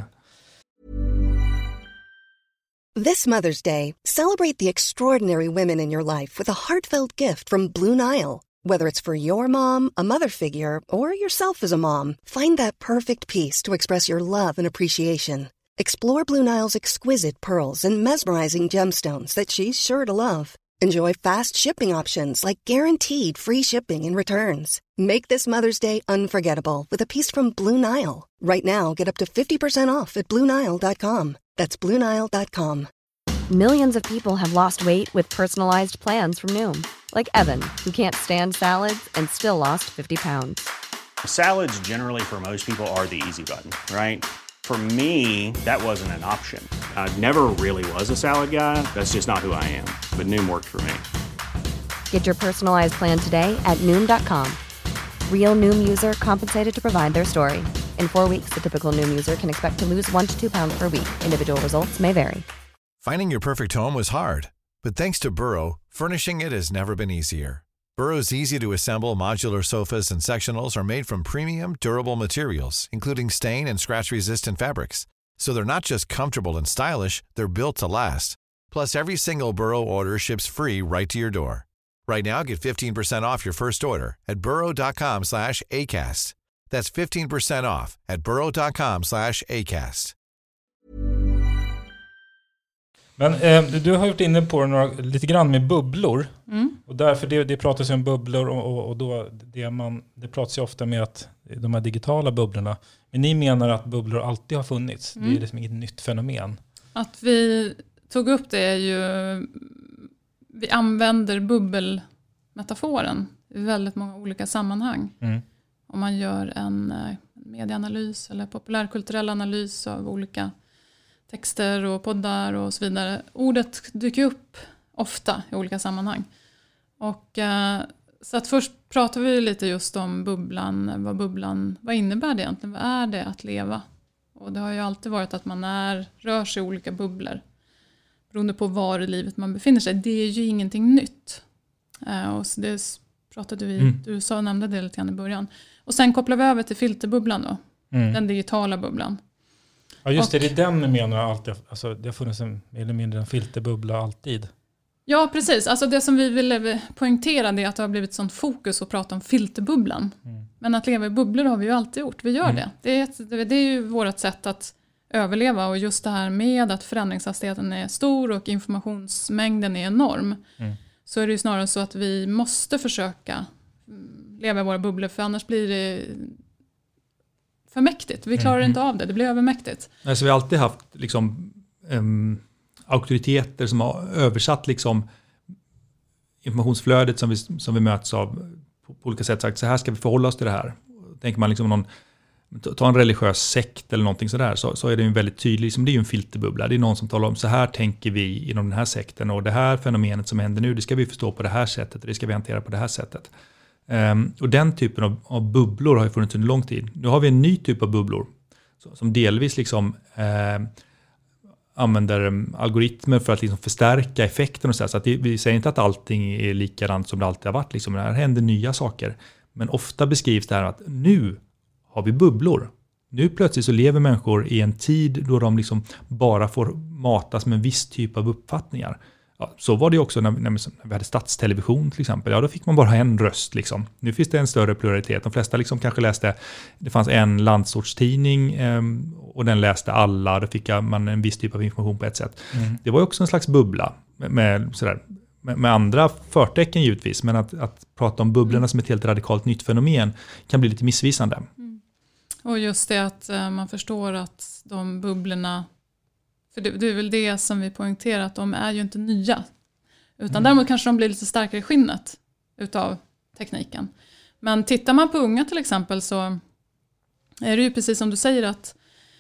This Mother's Day, celebrate the extraordinary women in your life with a heartfelt gift from Blue Nile. Whether it's for your mom, a mother figure, or yourself as a mom, find that perfect piece to express your love and appreciation. Explore Blue Nile's exquisite pearls and mesmerizing gemstones that she's sure to love. Enjoy fast shipping options like guaranteed free shipping and returns. Make this Mother's Day unforgettable with a piece from Blue Nile. Right now, get up to fifty percent off at blue nile dot com. That's blue nile dot com. Millions of people have lost weight with personalized plans from Noom. Like Evan, who can't stand salads and still lost fifty pounds. Salads generally for most people are the easy button, right? For me, that wasn't an option. I never really was a salad guy. That's just not who I am. But Noom worked for me. Get your personalized plan today at noom dot com. Real Noom user compensated to provide their story. In four weeks, the typical Noom user can expect to lose one to two pounds per week. Individual results may vary. Finding your perfect home was hard, but thanks to Burrow, furnishing it has never been easier. Burrow's easy-to-assemble modular sofas and sectionals are made from premium, durable materials, including stain and scratch-resistant fabrics. So they're not just comfortable and stylish, they're built to last. Plus, every single Burrow order ships free right to your door. Right now, get fifteen percent off your first order at burrow.com slash ACAST. That's fifteen percent off at burrow.com slash ACAST. Men eh, du har varit inne på några, lite grann med bubblor. Mm. Och därför det, det pratas ju om bubblor och, och, och då det, man, det pratas ju ofta med att de här digitala bubblorna. Men ni menar att bubblor alltid har funnits. Mm. Det är liksom inget nytt fenomen. Att vi tog upp det är ju, vi använder bubbelmetaforen i väldigt många olika sammanhang. Mm. Om man gör en medieanalys eller populärkulturell analys av olika texter och poddar och så vidare. Ordet dyker upp ofta i olika sammanhang. Och eh, så att först pratar vi lite just om bubblan, vad bubblan, vad innebär det egentligen? Vad är det att leva? Och det har ju alltid varit att man är, rör sig i olika bubblor. Beroende på var i livet man befinner sig. Det är ju ingenting nytt. Eh, och så det pratade vi, mm. du sa, nämnde det lite grann i början. Och sen kopplar vi över till filterbubblan då. Mm. Den digitala bubblan. Ja just det, och, det är den menar jag alltid. Alltså, det har funnits en, mer eller mindre en filterbubbla alltid. Ja precis, alltså det som vi ville poängtera är att det har blivit sånt fokus att prata om filterbubblan. Mm. Men att leva i bubblor har vi ju alltid gjort, vi gör mm. det. Det är, ett, det är ju vårt sätt att överleva, och just det här med att förändringshastigheten är stor och informationsmängden är enorm. Mm. Så är det ju snarare så att vi måste försöka leva i våra bubblor, för annars blir det för mäktigt. Vi klarar mm. inte av det, det blir övermäktigt. Alltså, vi har alltid haft liksom, um, auktoriteter som har översatt liksom, informationsflödet som vi, som vi möts av på, på olika sätt. Sagt, så här ska vi förhålla oss till det här. Tänker man liksom någon, ta en religiös sekt eller någonting sådär, så, så är det ju väldigt tydligt, liksom, det är ju en filterbubbla. Det är någon som talar om, så här tänker vi inom den här sekten, och det här fenomenet som händer nu, det ska vi förstå på det här sättet, och det ska vi hantera på det här sättet. Um, och den typen av, av bubblor har ju funnits under lång tid. Nu har vi en ny typ av bubblor så, som delvis liksom eh, använder um, algoritmer för att liksom förstärka effekten och så, så att det, vi säger inte att allting är likadant som det alltid har varit liksom. Det här händer nya saker, men ofta beskrivs det här att nu har vi bubblor. Nu plötsligt så lever människor i en tid då de liksom bara får matas med en viss typ av uppfattningar. Ja, så var det också när, när vi hade statstelevision till exempel. Ja, då fick man bara ha en röst. Liksom. Nu finns det en större pluralitet. De flesta liksom kanske läste, det fanns en landsortstidning eh, och den läste alla. Då fick man en viss typ av information på ett sätt. Mm. Det var ju också en slags bubbla med, med, sådär, med, med andra förtecken givetvis. Men att, att prata om bubblorna mm. som ett helt radikalt nytt fenomen kan bli lite missvisande. Mm. Och just det att uh, man förstår att de bubblorna, för det, det är väl det som vi poängterar, att de är ju inte nya. Utan mm. däremot kanske de blir lite starkare i skinnet utav tekniken. Men tittar man på unga till exempel, så är det ju precis som du säger, att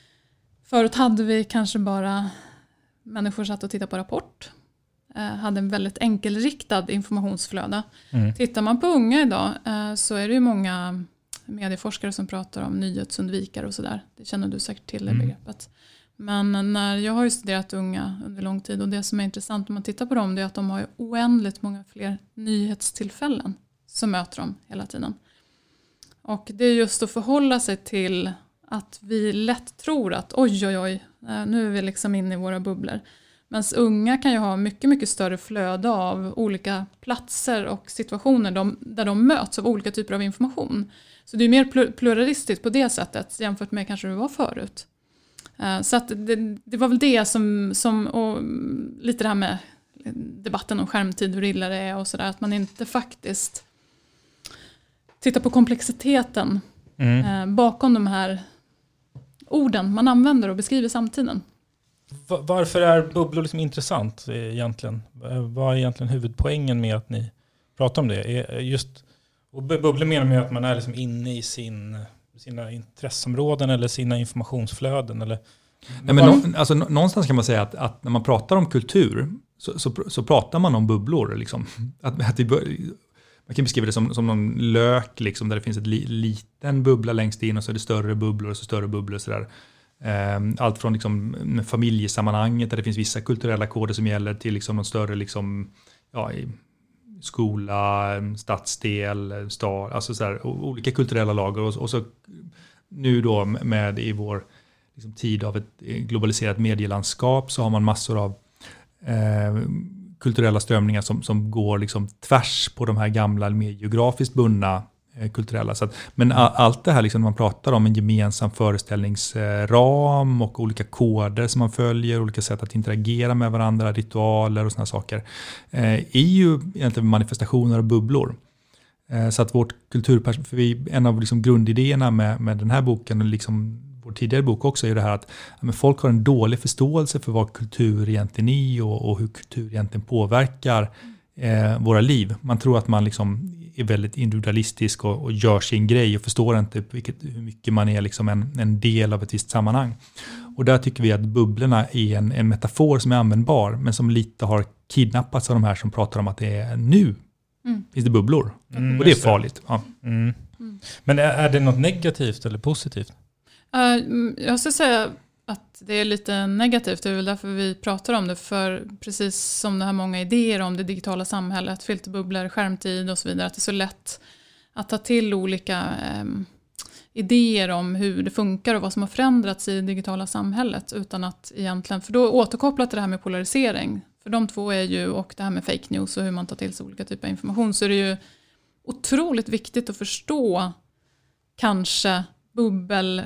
förut hade vi kanske bara människor satt och tittade på Rapport. Eh, hade en väldigt enkelriktad informationsflöde. Mm. Tittar man på unga idag eh, så är det ju många medieforskare som pratar om nyhetsundvikare och sådär. Det känner du säkert till, det mm. begreppet. Men när jag har ju studerat unga under lång tid, och det som är intressant om man tittar på dem, det är att de har ju oändligt många fler nyhetstillfällen som möter dem hela tiden. Och det är just att förhålla sig till att vi lätt tror att oj oj oj, nu är vi liksom inne i våra bubblor. Men unga kan ju ha mycket mycket större flöde av olika platser och situationer de, där de möts av olika typer av information. Så det är mer pluralistiskt på det sättet jämfört med kanske det var förut. Så att det, det var väl det som, som och lite det här med debatten om skärmtid, hur illa det är och sådär, att man inte faktiskt tittar på komplexiteten mm. bakom de här orden man använder och beskriver samtiden. Varför är bubblor liksom intressant egentligen? Vad är egentligen huvudpoängen med att ni pratar om det? Just, och bubblor menar med att man är liksom inne i sin, sina intresseområden eller sina informationsflöden. Eller, Nej, men nå, alltså, någonstans kan man säga att, att när man pratar om kultur så, så, så pratar man om bubblor. Liksom. Att, att det, man kan beskriva det som, som någon lök liksom, där det finns ett li, liten bubbla längst in och så är det större bubblor och så större bubblor och sådär. Allt från liksom familjesammanhanget där det finns vissa kulturella koder som gäller till liksom någon större liksom, ja, i skola, stadsdel, stad, alltså så här, olika kulturella lager och, och så nu då med i vår liksom, tid av ett globaliserat medielandskap så har man massor av eh, kulturella strömningar som, som går liksom tvärs på de här gamla mer geografiskt bundna kulturella. Så att, men allt det här liksom, man pratar om en gemensam föreställningsram och olika koder som man följer, olika sätt att interagera med varandra, ritualer och såna saker, eh, är ju egentligen manifestationer och bubblor. Eh, så att vårt kulturperspektiv, en av liksom grundidéerna med, med den här boken och liksom vår tidigare bok också är ju det här att ja, men folk har en dålig förståelse för vad kultur egentligen är och, och hur kultur egentligen påverkar eh, våra liv. Man tror att man liksom är väldigt individualistisk och, och gör sin grej och förstår inte vilket, hur mycket man är liksom en, en del av ett visst sammanhang. Och där tycker vi att bubblorna är en, en metafor som är användbar men som lite har kidnappats av de här som pratar om att det är nu mm. finns det bubblor. Mm, och det är farligt. Ja. Mm. Mm. Men är, är det något negativt eller positivt? Uh, jag ska säga att det är lite negativt. Det är väl därför vi pratar om det. För precis som det här många idéer om det digitala samhället, filterbubblor, skärmtid och så vidare. Att det är så lätt att ta till olika um, idéer om hur det funkar och vad som har förändrats i det digitala samhället. Utan att egentligen, för då återkopplat till det här med polarisering. För de två är ju, och det här med fake news och hur man tar till sig olika typer av information. Så är det ju otroligt viktigt att förstå kanske bubbel,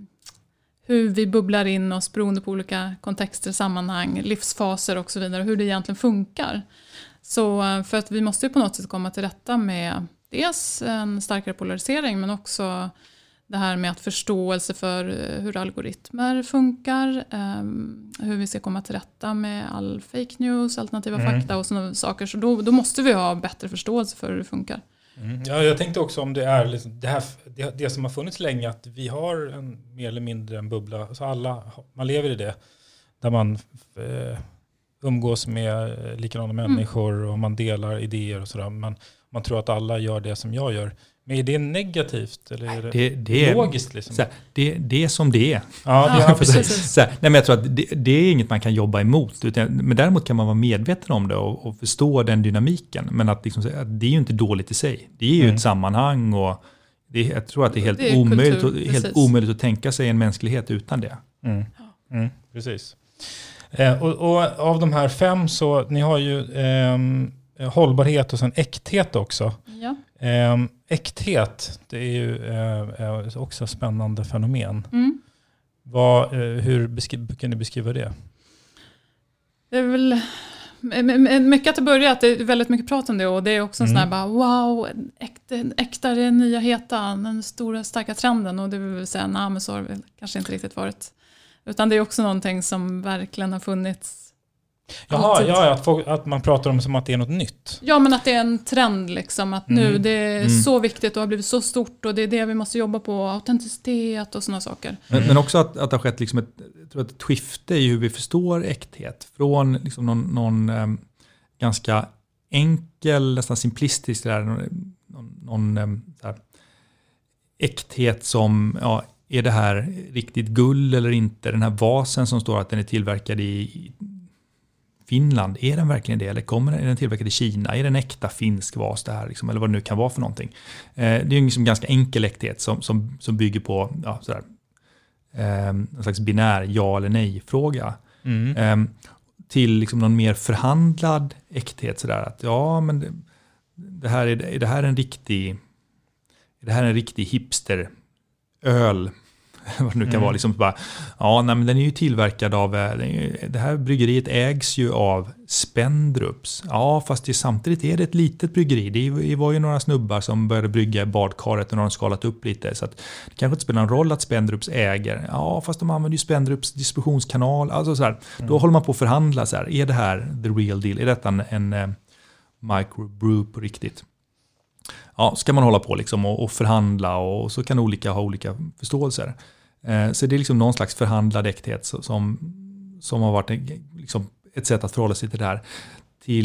hur vi bubblar in oss beroende på olika kontexter, sammanhang, livsfaser och så vidare. Hur det egentligen funkar. Så för att vi måste ju på något sätt komma till rätta med dels en starkare polarisering men också det här med att förståelse för hur algoritmer funkar. Um, hur vi ska komma till rätta med all fake news, alternativa mm. fakta och sådana saker. Så då, då måste vi ha bättre förståelse för hur det funkar. Mm. Ja, jag tänkte också om det är liksom det, här, det, det som har funnits länge att vi har en mer eller mindre en bubbla. Alltså alla, man lever i det. Där man eh, umgås med likadana mm. människor och man delar idéer och sådär. Man, man tror att alla gör det som jag gör. Men är det negativt eller är det, det, det är logiskt? Liksom? Såhär, det, det är som det är. Ja, det är precis. Såhär, nej, men jag tror att det, det är inget man kan jobba emot. Utan, men däremot kan man vara medveten om det och, och förstå den dynamiken. Men att, liksom, att det är ju inte dåligt i sig. Det är ju mm. ett sammanhang och det, jag tror att det är helt, det är omöjligt, kultur, att, helt omöjligt att tänka sig en mänsklighet utan det. Mm. Mm, precis. Eh, och, och av de här fem så, ni har ju eh, hållbarhet och sen äkthet också. Ja. Eh, äkthet, det är ju eh, också ett spännande fenomen. Mm. Vad, eh, hur beskri- kan ni beskriva det? Det är väl mycket att det börjar, att det är väldigt mycket prat om det och det är också en mm. sån här bara, wow, äkta, äkta är det nya heta, den stora starka trenden och det vill säga, nej men så har det kanske inte riktigt varit. Utan det är också någonting som verkligen har funnits. Jaha, ja, att, folk, att man pratar om som att det är något nytt. Ja, men att det är en trend liksom. Att mm. nu det är mm. så viktigt och har blivit så stort och det är det vi måste jobba på. Autenticitet och sådana saker. Men, mm. men också att, att det har skett liksom ett, jag tror att ett skifte i hur vi förstår äkthet. Från liksom någon, någon um, ganska enkel, nästan simplistisk där, någon, någon um, så här, äkthet som... Ja, är det här riktigt guld eller inte? Den här vasen som står att den är tillverkad i Finland, är den verkligen det? Eller kommer den, är den tillverkad i Kina? Är den äkta finsk vas det här? Liksom, eller vad det nu kan vara för någonting. Eh, det är ju en liksom ganska enkel äkthet som, som, som bygger på ja, sådär, eh, en slags binär ja eller nej-fråga. Mm. Eh, till liksom någon mer förhandlad äkthet. Sådär, att ja, men det, det här är, är det här en riktig är det här en riktig hipster öl, vad det nu kan mm. vara, liksom bara, ja, nej, men den är ju tillverkad av, det här bryggeriet ägs ju av Spendrups. Ja, fast det, samtidigt är det ett litet bryggeri. Det var ju några snubbar som började brygga i badkaret och de har skalat upp lite, så att det kanske inte spelar någon roll att Spendrups äger. Ja, fast de använder ju Spendrups distributionskanal. Alltså så här, mm. då håller man på att förhandla så här, är det här the real deal? Är detta en, en, en microbrew på riktigt? Ja, ska man hålla på liksom och, och förhandla och så kan olika ha olika förståelser. Eh, så det är liksom någon slags förhandlad äkthet som, som har varit en, liksom ett sätt att förhålla sig till det här. Till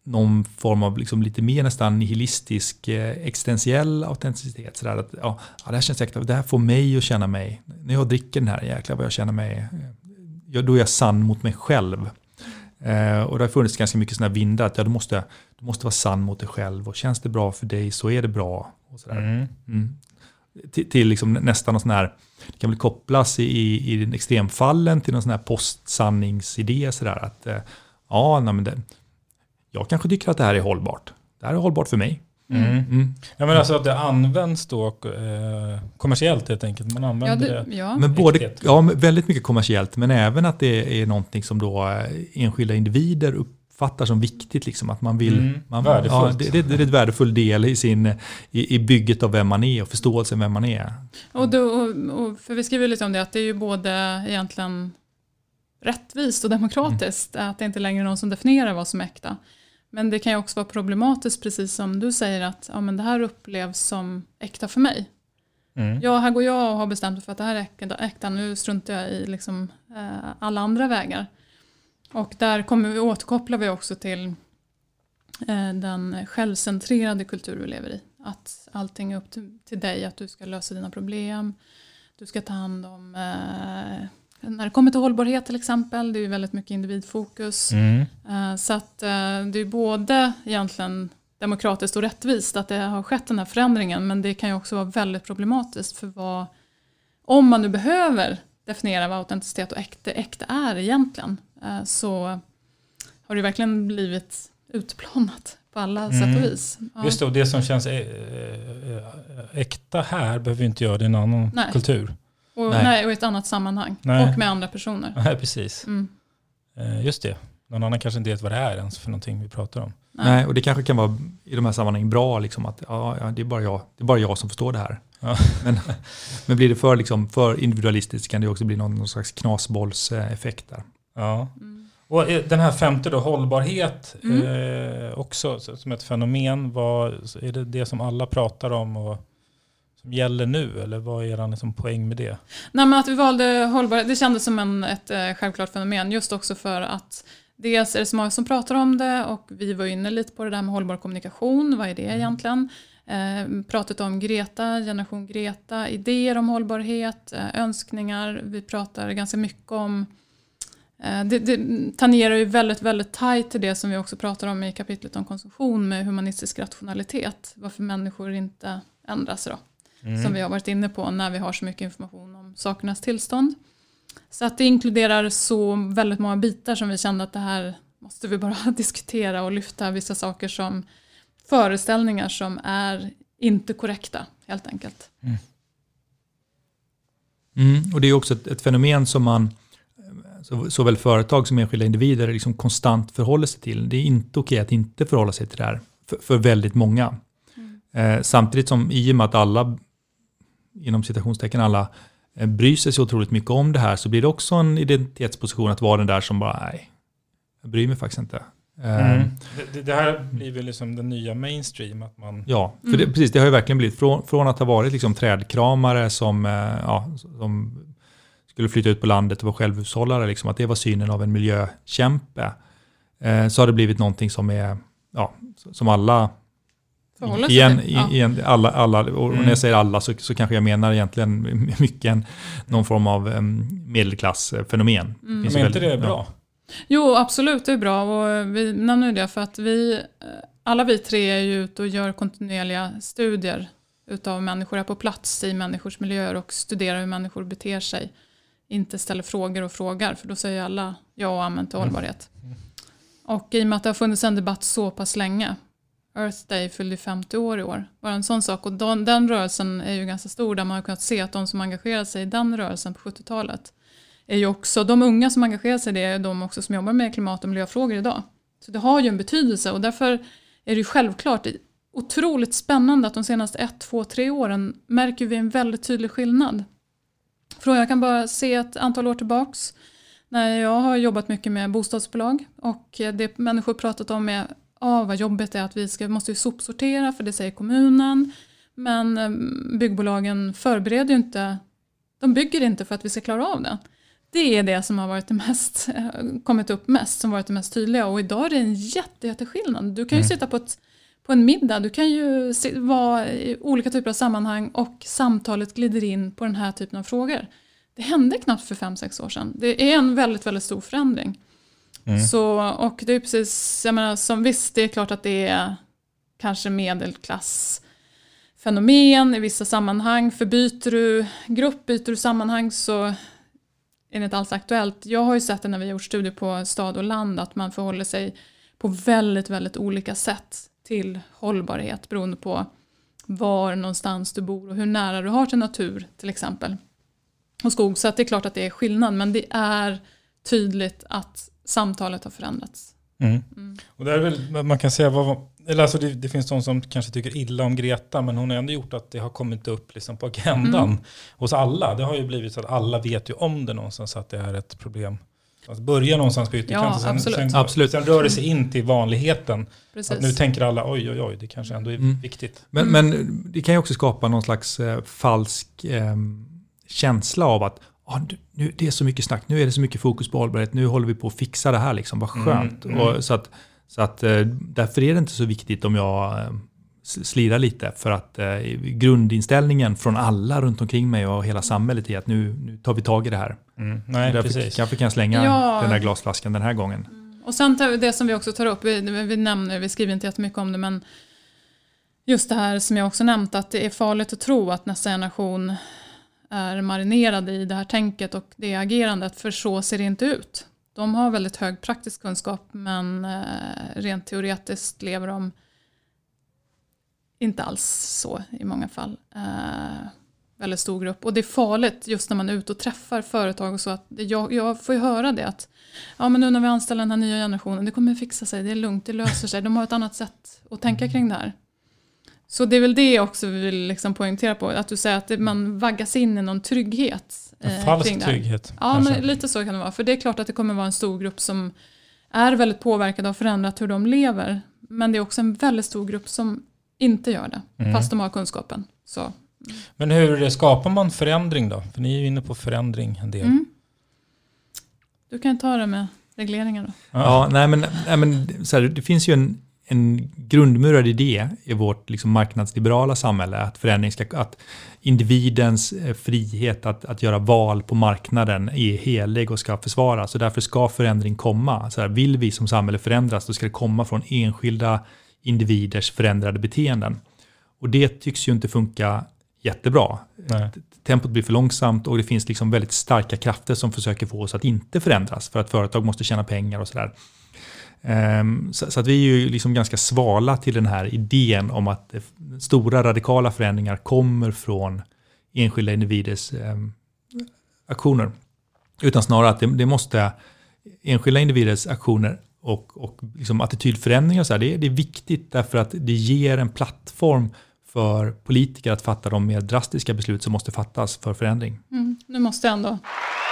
någon form av liksom lite mer nästan nihilistisk eh, existentiell autenticitet. Så där att, ja, det här känns äkta, det här får mig att känna mig. När jag dricker den här, jäklar vad jag känner mig. Jag, då är jag sann mot mig själv. Eh, och det har funnits ganska mycket sådana vindar att ja, du, måste, du måste vara sann mot dig själv. Och känns det bra för dig så är det bra. Och så där. Mm. Mm. Till, till liksom nästan någon sån här, det kan väl kopplas i, i, i den extremfallen till någon sån här postsanningsidé. Så där, att ja, nej, men det, jag kanske tycker att det här är hållbart. Det här är hållbart för mig. Mm. Mm. Ja, men alltså att det används då eh, kommersiellt helt enkelt. Man använder ja, det, det ja. Men både, ja, väldigt mycket kommersiellt, men även att det är någonting som då enskilda individer uppfattar som viktigt. Liksom, att man vill, mm. man, värdefullt. Ja, det, det är ett värdefull del i, sin, i, i bygget av vem man är och förståelsen vem man är. Och, då, och, och för vi skriver lite om det, att det är ju både egentligen rättvist och demokratiskt, mm. att det inte längre är någon som definierar vad som är äkta. Men det kan ju också vara problematiskt, precis som du säger, att ja, men det här upplevs som äkta för mig. Mm. Ja, här går jag och har bestämt mig för att det här är äkta, äkta. Nu struntar jag i liksom, eh, alla andra vägar. Och där kommer vi, återkopplar vi också till eh, den självcentrerade kultur vi lever i. Att allting är upp till, till dig, att du ska lösa dina problem. Du ska ta hand om... Eh, när det kommer till hållbarhet till exempel, det är ju väldigt mycket individfokus. Mm. Uh, så att uh, det är både egentligen demokratiskt och rättvist att det har skett den här förändringen, men det kan ju också vara väldigt problematiskt för vad, om man nu behöver definiera vad autenticitet och äkta, äkta är egentligen, uh, så har det verkligen blivit utplånat på alla mm. sätt och vis. Ja. Just det, och det som känns äkta här behöver vi inte göra det i en annan Nej. kultur. Och, nej. nej, och i ett annat sammanhang. Nej. Och med andra personer. Nej, precis. Mm. Eh, just det. Någon annan kanske inte vet vad det är ens för någonting vi pratar om. Nej, nej, och det kanske kan vara i de här sammanhangen bra liksom, att ja, ja, det, är bara jag, det är bara jag som förstår det här. Ja. Men, men blir det för, liksom, för individualistiskt kan det också bli någon, någon slags knasbollseffekt där. Ja. Mm. Och den här femte då, hållbarhet mm. eh, också som ett fenomen. Vad, är det det som alla pratar om och som gäller nu, eller vad är den liksom poäng med det? Nej, men att vi valde hållbarhet, det kändes som en, ett eh, självklart fenomen, just också för att dels är det så många som pratar om det, och vi var inne lite på det där med hållbar kommunikation, vad är det egentligen? Eh, pratat om Greta, generation Greta, idéer om hållbarhet, eh, önskningar, vi pratar ganska mycket om, eh, det, det tangerar ju väldigt, väldigt tajt till det som vi också pratar om i kapitlet om konsumtion med humanistisk rationalitet, varför människor inte ändras då. Mm. Som vi har varit inne på när vi har så mycket information om sakernas tillstånd. Så att det inkluderar så väldigt många bitar som vi kände att det här måste vi bara diskutera och lyfta vissa saker som föreställningar som är inte korrekta helt enkelt. Mm. Mm, och det är också ett, ett fenomen som man så, såväl företag som enskilda individer liksom konstant förhåller sig till. Det är inte okej att inte förhålla sig till det här för, för väldigt många. Mm. Eh, samtidigt som i och med att alla inom citationstecken alla eh, bryr sig så otroligt mycket om det här, så blir det också en identitetsposition att vara den där som bara, nej, jag bryr mig faktiskt inte. Mm. Um, det, det här blir väl liksom den nya mainstream. Att man... Ja, för det, precis, det har ju verkligen blivit från, från att ha varit liksom trädkramare som, eh, ja, som skulle flytta ut på landet och vara självhushållare, liksom, att det var synen av en miljökämpe, eh, så har det blivit någonting som är, ja, som alla igen, ja. igen, alla, alla och mm. när jag säger alla så, så kanske jag menar egentligen mycket en, någon form av um, medelklassfenomen. Mm. Men är inte det är bra? Ja. Jo, absolut, det är bra, och vi nämner det för att vi, alla vi tre är ju ute och gör kontinuerliga studier utav människor här på plats i människors miljöer och studerar hur människor beter sig. Inte ställer frågor och frågar, för då säger alla ja och amen till hållbarhet. Mm. Och i och med att det har funnits en debatt så pass länge, Earth Day fyllde femtio år i år, var en sån sak, och den, den rörelsen är ju ganska stor, där man har kunnat se att de som engagerar sig i den rörelsen på sjuttiotalet är ju också, de unga som engagerar sig, det är de också som jobbar med klimat- och miljöfrågor idag. Så det har ju en betydelse, och därför är det ju självklart otroligt spännande att de senaste ett, två, tre åren märker vi en väldigt tydlig skillnad. För jag kan bara se ett antal år tillbaks när jag har jobbat mycket med bostadsbolag, och det människor pratat om är ah, vad jobbigt det är att vi ska, måste ju sopsortera, för det säger kommunen, men byggbolagen förbereder ju inte, de bygger inte för att vi ska klara av det. Det är det som har varit det mest, kommit upp mest, som varit det mest tydliga. Och idag är det en jätte, jätteskillnad. Du kan ju mm. sitta på, ett, på en middag, du kan ju vara i olika typer av sammanhang och samtalet glider in på den här typen av frågor. Det hände knappt för fem, sex år sedan. Det är en väldigt, väldigt stor förändring. Mm. Så, och det är precis, jag menar, som visst, det är klart att det är kanske medelklassfenomen i vissa sammanhang. För byter du grupp, byter du sammanhang så är det inte alls aktuellt. Jag har ju sett det när vi har gjort studier på stad och land att man förhåller sig på väldigt, väldigt olika sätt till hållbarhet beroende på var någonstans du bor och hur nära du har till natur till exempel. Och skog, så att det är klart att det är skillnad, men det är tydligt att samtalet har förändrats. Mm. Mm. Och där är väl, man kan säga, vad, eller alltså det, det finns de som kanske tycker illa om Greta, men hon har ändå gjort att det har kommit upp liksom på agendan mm. hos alla. Det har ju blivit så att alla vet ju om det någonstans att det är ett problem. Alltså börja någonstans på ytterkanten, ja, sen, sen, absolut. sen rör det sig in till vanligheten. Att nu tänker alla, oj oj oj, det kanske ändå är mm. viktigt. Men, mm. men det kan ju också skapa någon slags eh, falsk eh, känsla av att ah, nu, det är så mycket snack, nu är det så mycket fokus på hållbarhet, nu håller vi på att fixa det här, liksom, vad skönt. Mm. Och, så att, så att, eh, därför är det inte så viktigt om jag eh, slirar lite, för att eh, grundinställningen från alla runt omkring mig och hela samhället är att nu, nu tar vi tag i det här. Mm. Nej, därför precis. Kanske kan jag slänga ja. den där glasflaskan den här gången. Mm. Och sen det som vi också tar upp, vi, vi nämner, vi skriver inte jättemycket om det, men just det här som jag också nämnt, att det är farligt att tro att nästa generation är marinerade i det här tänket och det agerandet, för så ser det inte ut. De har väldigt hög praktisk kunskap, men eh, rent teoretiskt lever de inte alls så i många fall. Eh, väldigt stor grupp. Och det är farligt just när man är ute och träffar företag och så, att det, jag, jag får ju höra det att ja, men nu när vi anställer den här nya generationen, det kommer fixa sig, det är lugnt, det löser sig. De har ett annat sätt att tänka kring det här. Så det är väl det också vi vill liksom poängtera på. Att du säger att det, man vaggas in i någon trygghet. En falsk trygghet. Ja, kanske. Men lite så kan det vara. För det är klart att det kommer vara en stor grupp som är väldigt påverkad och förändrat hur de lever. Men det är också en väldigt stor grupp som inte gör det. Mm. Fast de har kunskapen. Så. Men hur skapar man förändring då? För ni är ju inne på förändring en del. Mm. Du kan ta det med regleringar då. Ja, ja nej men, nej, men så här, det finns ju en en grundmurad idé i vårt liksom marknadsliberala samhälle, att förändring ska, att individens frihet att, att göra val på marknaden är helig och ska försvaras, så därför ska förändring komma. Så här, vill vi som samhälle förändras, då ska det komma från enskilda individers förändrade beteenden. Och det tycks ju inte funka jättebra. Nej. Tempot blir för långsamt och det finns liksom väldigt starka krafter som försöker få oss att inte förändras, för att företag måste tjäna pengar och sådär. Um, så, så att vi är ju liksom ganska svala till den här idén om att stora radikala förändringar kommer från enskilda individers um, aktioner. Utan snarare att det, det måste enskilda individers aktioner och, och liksom attitydförändringar, så här, det, det är viktigt därför att det ger en plattform för politiker att fatta de mer drastiska beslut som måste fattas för förändring. Mm, nu måste jag ändå.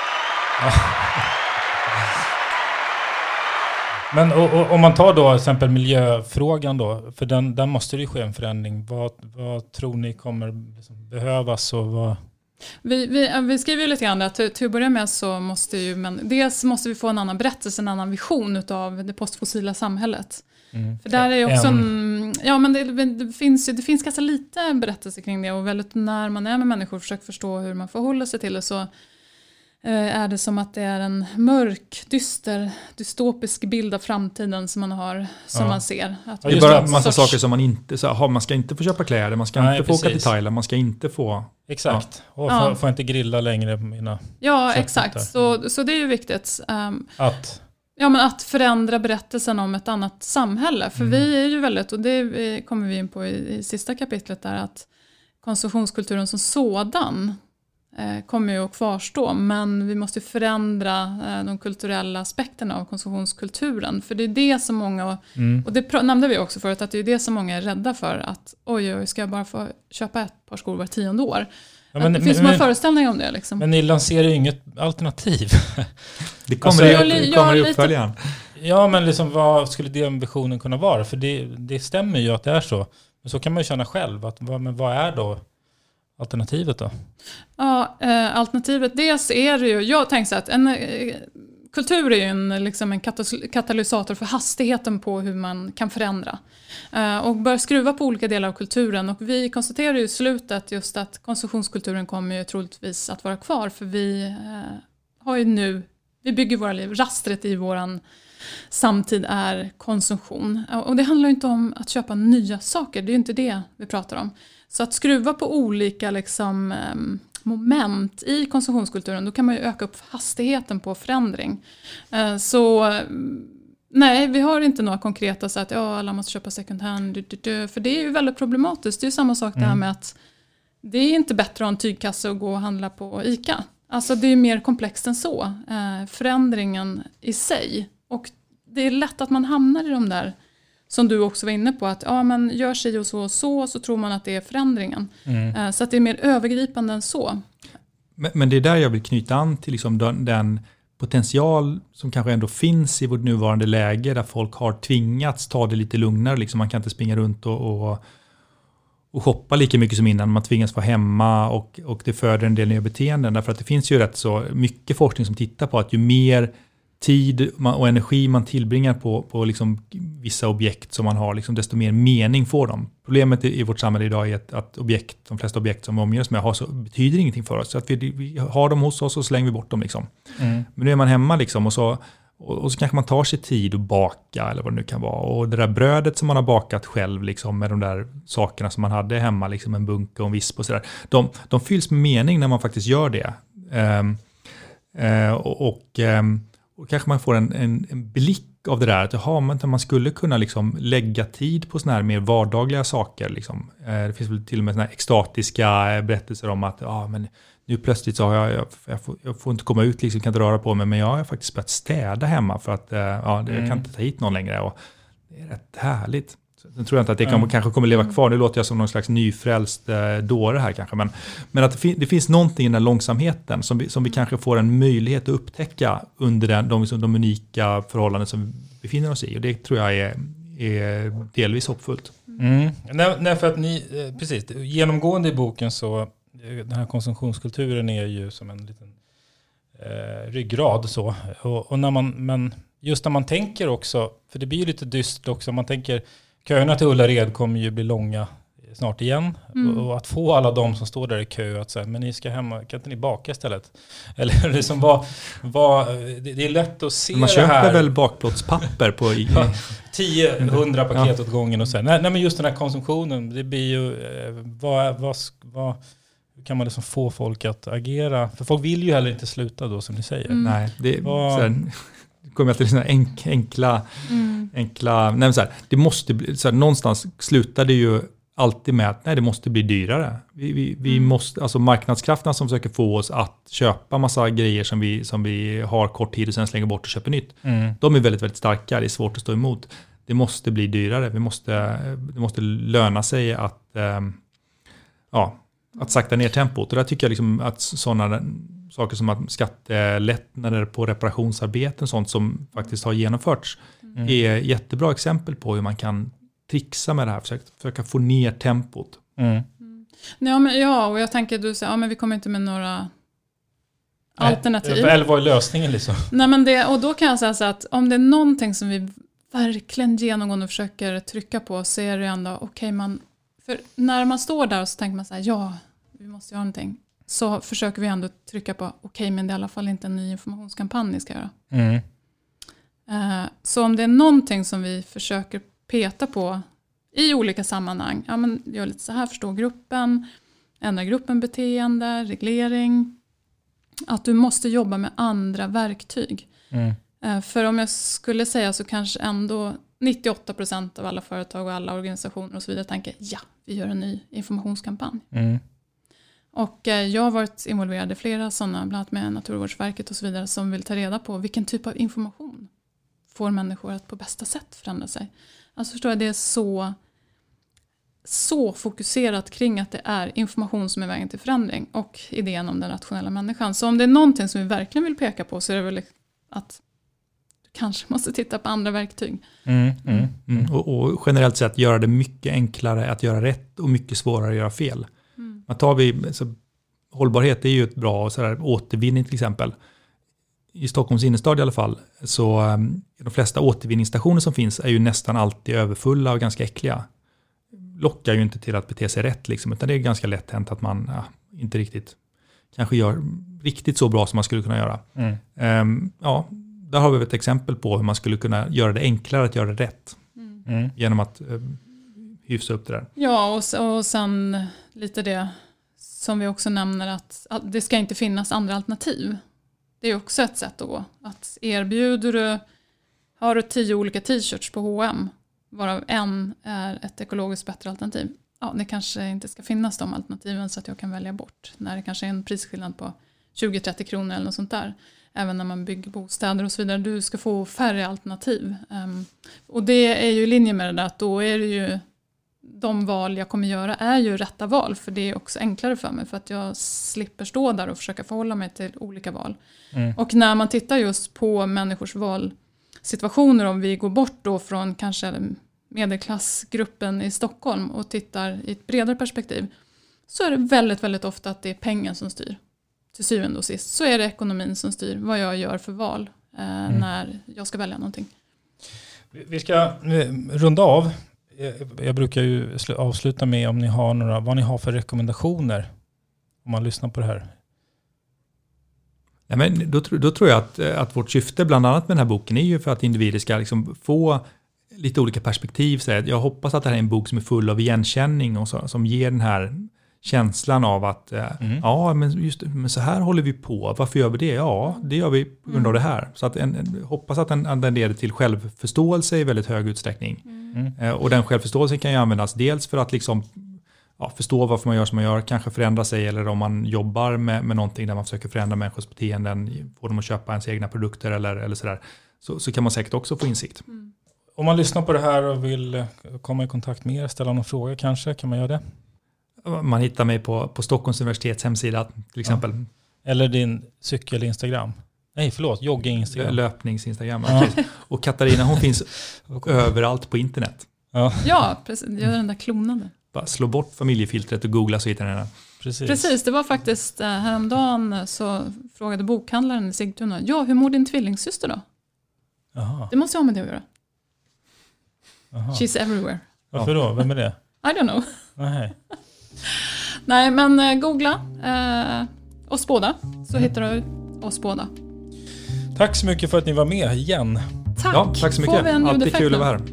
Men och, och, om man tar då till exempel miljöfrågan då, för den, där måste det ju ske en förändring. Vad, vad tror ni kommer liksom behövas och vad... Vi, vi, vi skriver ju lite grann att till, till att börja med så måste ju, men dels måste vi få en annan berättelse, en annan vision av det postfossila samhället. Mm. För där är också en, ja men det, det, finns, det finns ganska lite berättelse kring det, och väldigt när man är med människor och försöker förstå hur man förhåller sig till det, så är det som att det är en mörk, dyster, dystopisk bild av framtiden som man har, som ja. man ser. Att det är bara en massa sorts... saker som man inte, så här, man ska inte få köpa kläder, man ska Nej, inte precis. få åka till Thailand, man ska inte få... Exakt, ja. och får, ja. får inte grilla längre på mina... Ja, exakt, så, så det är ju viktigt. Um, att? Ja, men att förändra berättelsen om ett annat samhälle. För mm. vi är ju väldigt, och det kommer vi in på i, i sista kapitlet där, att konsumtionskulturen som sådan kommer ju att kvarstå, men vi måste förändra de kulturella aspekterna av konsumtionskulturen, för det är det som många, mm. och det nämnde vi också förut, att det är det som många är rädda för, att oj, oj ska jag bara få köpa ett par skor var tionde år? Ja, men, det finns många föreställningar om det. Liksom. Men ni lanserar ju inget alternativ. Det kommer alltså, i, det kommer i uppföljaren. Ja, men liksom, vad skulle den visionen kunna vara? För det, det stämmer ju att det är så. Men så kan man ju känna själv, att vad, men vad är då alternativet då? Ja, eh, alternativet, dels är det ju, jag tänker så att en, eh, kultur är ju en, liksom en katas- katalysator för hastigheten på hur man kan förändra. Eh, och börja skruva på olika delar av kulturen. Och vi konstaterar ju i slutet just att konsumtionskulturen kommer ju troligtvis att vara kvar. För vi eh, har ju nu, vi bygger våra liv, rastret i våran samtid är konsumtion. Och det handlar ju inte om att köpa nya saker, det är ju inte det vi pratar om. Så att skruva på olika liksom, um, moment i konsumtionskulturen, då kan man ju öka upp hastigheten på förändring. Uh, så um, nej, vi har inte några konkreta så att ja, alla måste köpa second hand. Du, du, du, för det är ju väldigt problematiskt. Det är ju samma sak mm. det här med att det är inte bättre att ha en tygkasse och gå och handla på ICA. Alltså det är mer komplext än så. Uh, förändringen i sig. Och det är lätt att man hamnar i de där som du också var inne på, att ja, man gör sig och så och så, så tror man att det är förändringen. Mm. Så att det är mer övergripande än så. Men, men det är där jag vill knyta an till liksom den, den potential som kanske ändå finns i vårt nuvarande läge, där folk har tvingats ta det lite lugnare. Liksom man kan inte springa runt och, och, och shoppa lika mycket som innan. Man tvingas vara hemma och, och det föder en del nya beteenden. Därför att det finns ju rätt så mycket forskning som tittar på att ju mer tid och energi man tillbringar på, på liksom vissa objekt som man har, liksom, desto mer mening får de. Problemet i vårt samhälle idag är att, att objekt, de flesta objekt som vi omger oss med har så, betyder ingenting för oss. Så att vi, vi har dem hos oss och slänger vi bort dem. Liksom. Mm. Men nu är man hemma liksom, och, så, och, och så kanske man tar sig tid att baka eller vad det nu kan vara. Och det där brödet som man har bakat själv liksom, med de där sakerna som man hade hemma, liksom en bunke och en visp och sådär. De, de fylls med mening när man faktiskt gör det. Um, uh, och... och um, Och kanske man får en, en, en blick av det där. Att jaha, man, man skulle kunna liksom lägga tid på såna här mer vardagliga saker. Liksom. Eh, det finns väl till och med såna här extatiska berättelser om att ja, men nu plötsligt så har jag, jag, jag, får, jag får inte komma ut, liksom, kan inte röra på mig. Men jag har faktiskt börjat städa hemma för att eh, ja, det, mm. jag kan inte ta hit någon längre. Och det är rätt härligt. Sen tror jag inte att det kan, mm. kanske kommer leva kvar. Nu låter jag som någon slags nyfrälst eh, dåre här kanske. Men, men att det, fin- det finns någonting i den här långsamheten som vi, som vi kanske får en möjlighet att upptäcka under den, de, de unika förhållanden som vi befinner oss i. Och det tror jag är, är delvis hoppfullt. Mm. Nej, nej, för att ni, precis, genomgående i boken så, den här konsumtionskulturen är ju som en liten eh, ryggrad så. Och, och när man, men just när man tänker också, för det blir ju lite dystert också, man tänker köerna till Ullared kommer ju bli långa snart igen. Mm. Och att få alla de som står där i kö att säga, men ni ska hemma, kan inte ni baka istället? Eller liksom vad, vad, det är lätt att se man det här. Man köper väl bakplåtspapper på i, ja, tio hundra paket ja. åt gången och så. Nej, nej, men just den här konsumtionen, det blir ju, vad, vad, vad kan man liksom få folk att agera? För folk vill ju heller inte sluta då, som ni säger. Mm. Nej, det är så här, kommer jag till såna enk, enkla, mm. enkla, nej men så här, det måste bli, så här, någonstans slutar det ju alltid med att nej, det måste bli dyrare. Vi, vi, vi mm. måste, alltså marknadskrafterna som försöker få oss att köpa massa grejer som vi, som vi har kort tid och sen slänger bort och köper nytt. Mm. De är väldigt, väldigt starka, det är svårt att stå emot. Det måste bli dyrare, vi måste, det måste löna sig att, ähm, ja, att sakta ner tempot. Och där tycker jag liksom att sådana saker som att skattelättnader på reparationsarbeten, sånt som faktiskt har genomförts, mm. är jättebra exempel på hur man kan trixa med det här, försöka, försöka få ner tempot. Mm. Mm. Ja, men, ja, och jag tänker du säger, ja, men vi kommer inte med några alternativ. Eller vad är lösningen liksom? Nej, men det, och då kan jag säga så att om det är någonting som vi verkligen genomgående försöker trycka på, så är det ändå okej, okay, man, för när man står där och så tänker man så här, ja, vi måste göra någonting. Så försöker vi ändå trycka på, okej, okay, men det är i alla fall inte en ny informationskampanj ni ska göra. Mm. Uh, så om det är någonting som vi försöker peta på i olika sammanhang, ja men gör lite så här, förstå gruppen, ändra gruppen beteende, reglering, att du måste jobba med andra verktyg. Mm. Uh, för om jag skulle säga så kanske ändå nittioåtta procent av alla företag och alla organisationer och så vidare tänker, ja, vi gör en ny informationskampanj. Mm. Och eh, jag har varit involverad i flera sådana, bland annat med Naturvårdsverket och så vidare, som vill ta reda på vilken typ av information får människor att på bästa sätt förändra sig. Alltså förstår jag, det är så, så fokuserat kring att det är information som är vägen till förändring och idén om den rationella människan. Så om det är någonting som vi verkligen vill peka på, så är det väl att du kanske måste titta på andra verktyg. Mm, mm, mm. Och, och generellt sett göra det mycket enklare att göra rätt och mycket svårare att göra fel. Mm. Man tar vi, så, hållbarhet är ju ett bra så där, återvinning till exempel. I Stockholms innerstad i alla fall, så um, de flesta återvinningsstationer som finns är ju nästan alltid överfulla och ganska äckliga. Lockar ju inte till att bete sig rätt liksom, utan det är ganska lätt hänt att man ja, inte riktigt kanske gör riktigt så bra som man skulle kunna göra. Mm. Um, ja, där har vi ett exempel på hur man skulle kunna göra det enklare att göra det rätt. Mm. Genom att um, hyfsa upp det där. Ja, och, och sen lite det som vi också nämner att, att det ska inte finnas andra alternativ. Det är också ett sätt att gå. Att erbjuder du, har du tio olika t-shirts på H och M, varav en är ett ekologiskt bättre alternativ. Ja, det kanske inte ska finnas de alternativen så att jag kan välja bort. När det kanske är en prisskillnad på tjugo till trettio kronor eller något sånt där. Även när man bygger bostäder och så vidare. Du ska få färre alternativ. Um, och det är ju i linje med det där att då är det ju de val jag kommer göra är ju rätta val. För det är också enklare för mig. För att jag slipper stå där och försöka förhålla mig till olika val. Mm. Och när man tittar just på människors valsituationer. Om vi går bort då från kanske medelklassgruppen i Stockholm. Och tittar i ett bredare perspektiv. Så är det väldigt, väldigt ofta att det är pengen som styr. Till syvende och sist. Så är det ekonomin som styr vad jag gör för val. Eh, mm. När jag ska välja någonting. Vi ska runda av. Jag brukar ju avsluta med om ni har några, vad ni har för rekommendationer om man lyssnar på det här. Ja, men då, då tror jag att, att vårt syfte bland annat med den här boken är ju för att individer ska liksom få lite olika perspektiv. Så jag hoppas att det här är en bok som är full av igenkänning och så, som ger den här känslan av att mm. ja, men, just, men så här håller vi på. Varför gör vi det? Ja, det gör vi på grund av det här. Så att en, en, hoppas att den, den leder till självförståelse i väldigt hög utsträckning. Mm. Eh, och den självförståelsen kan ju användas dels för att liksom, ja, förstå varför man gör som man gör, kanske förändra sig, eller om man jobbar med, med någonting där man försöker förändra människors beteenden, få dem att köpa ens egna produkter eller, eller sådär. Så, så kan man säkert också få insikt. Mm. Om man lyssnar på det här och vill komma i kontakt med er, ställa någon fråga kanske, kan man göra det? Man hittar mig på, på Stockholms universitets hemsida till exempel. Ja. Eller din cykel-Instagram. Nej, förlåt, jogging-Instagram. Löpnings-Instagram. Ja. Och Katarina, hon finns överallt på internet. Ja, ja precis. Gör den där klonade. Bara slå bort familjefiltret och googla så hittar ni den. Precis. Precis, det var faktiskt häromdagen så frågade bokhandlaren i Sigtuna. Ja, hur mår din tvillingsyster då? Aha. Det måste jag ha med det att göra. Aha. She's everywhere. Varför då? Vem är det? I don't know. Nej. Nej, men uh, googla uh, oss båda så mm. hittar du oss båda. Tack så mycket för att ni var med igen. Tack. Ja, tack så mycket. Alltid kul att vara här.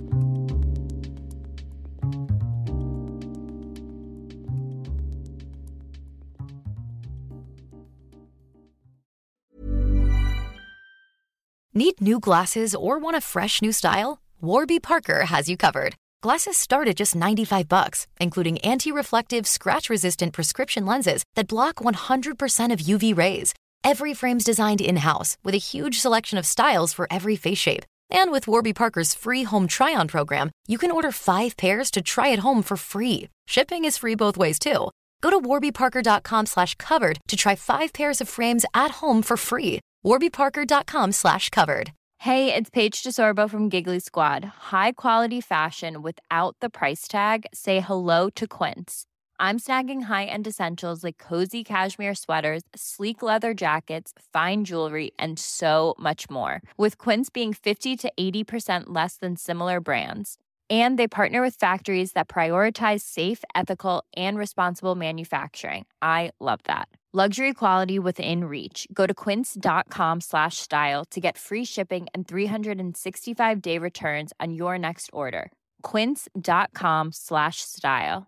Need new glasses or want a fresh new style? Warby Parker has you covered. Glasses start at just ninety-five bucks, including anti-reflective, scratch-resistant prescription lenses that block one hundred percent of U V rays. Every frame's designed in-house with a huge selection of styles for every face shape. And with Warby Parker's free home try-on program, you can order five pairs to try at home for free. Shipping is free both ways too. Go to warbyparker.com slash covered to try five pairs of frames at home for free. warbyparker.com slash covered. Hey, it's Paige DeSorbo from Giggly Squad. High quality fashion without the price tag. Say hello to Quince. I'm snagging high-end essentials like cozy cashmere sweaters, sleek leather jackets, fine jewelry, and so much more. With Quince being fifty to eighty percent less than similar brands. And they partner with factories that prioritize safe, ethical, and responsible manufacturing. I love that. Luxury quality within reach. Go to quince.com slash style to get free shipping and three sixty-five day returns on your next order. Quince.com slash style.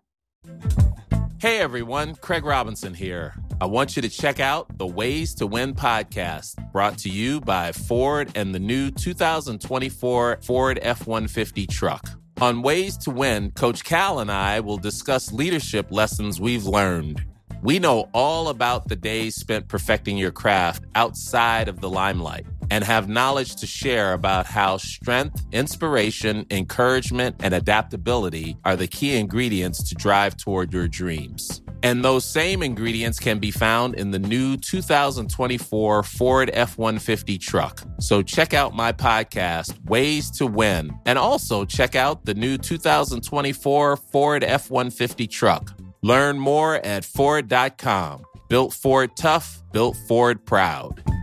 Hey everyone, Craig Robinson here. I want you to check out the Ways to Win podcast, brought to you by Ford and the new two thousand twenty-four Ford F one fifty truck. On Ways to Win, Coach Cal and I will discuss leadership lessons we've learned. We know all about the days spent perfecting your craft outside of the limelight and have knowledge to share about how strength, inspiration, encouragement, and adaptability are the key ingredients to drive toward your dreams. And those same ingredients can be found in the new two thousand twenty-four Ford F one fifty truck. So check out my podcast, Ways to Win, and also check out the new two thousand twenty-four Ford F one fifty truck. Learn more at Ford dot com. Built Ford tough, built Ford proud.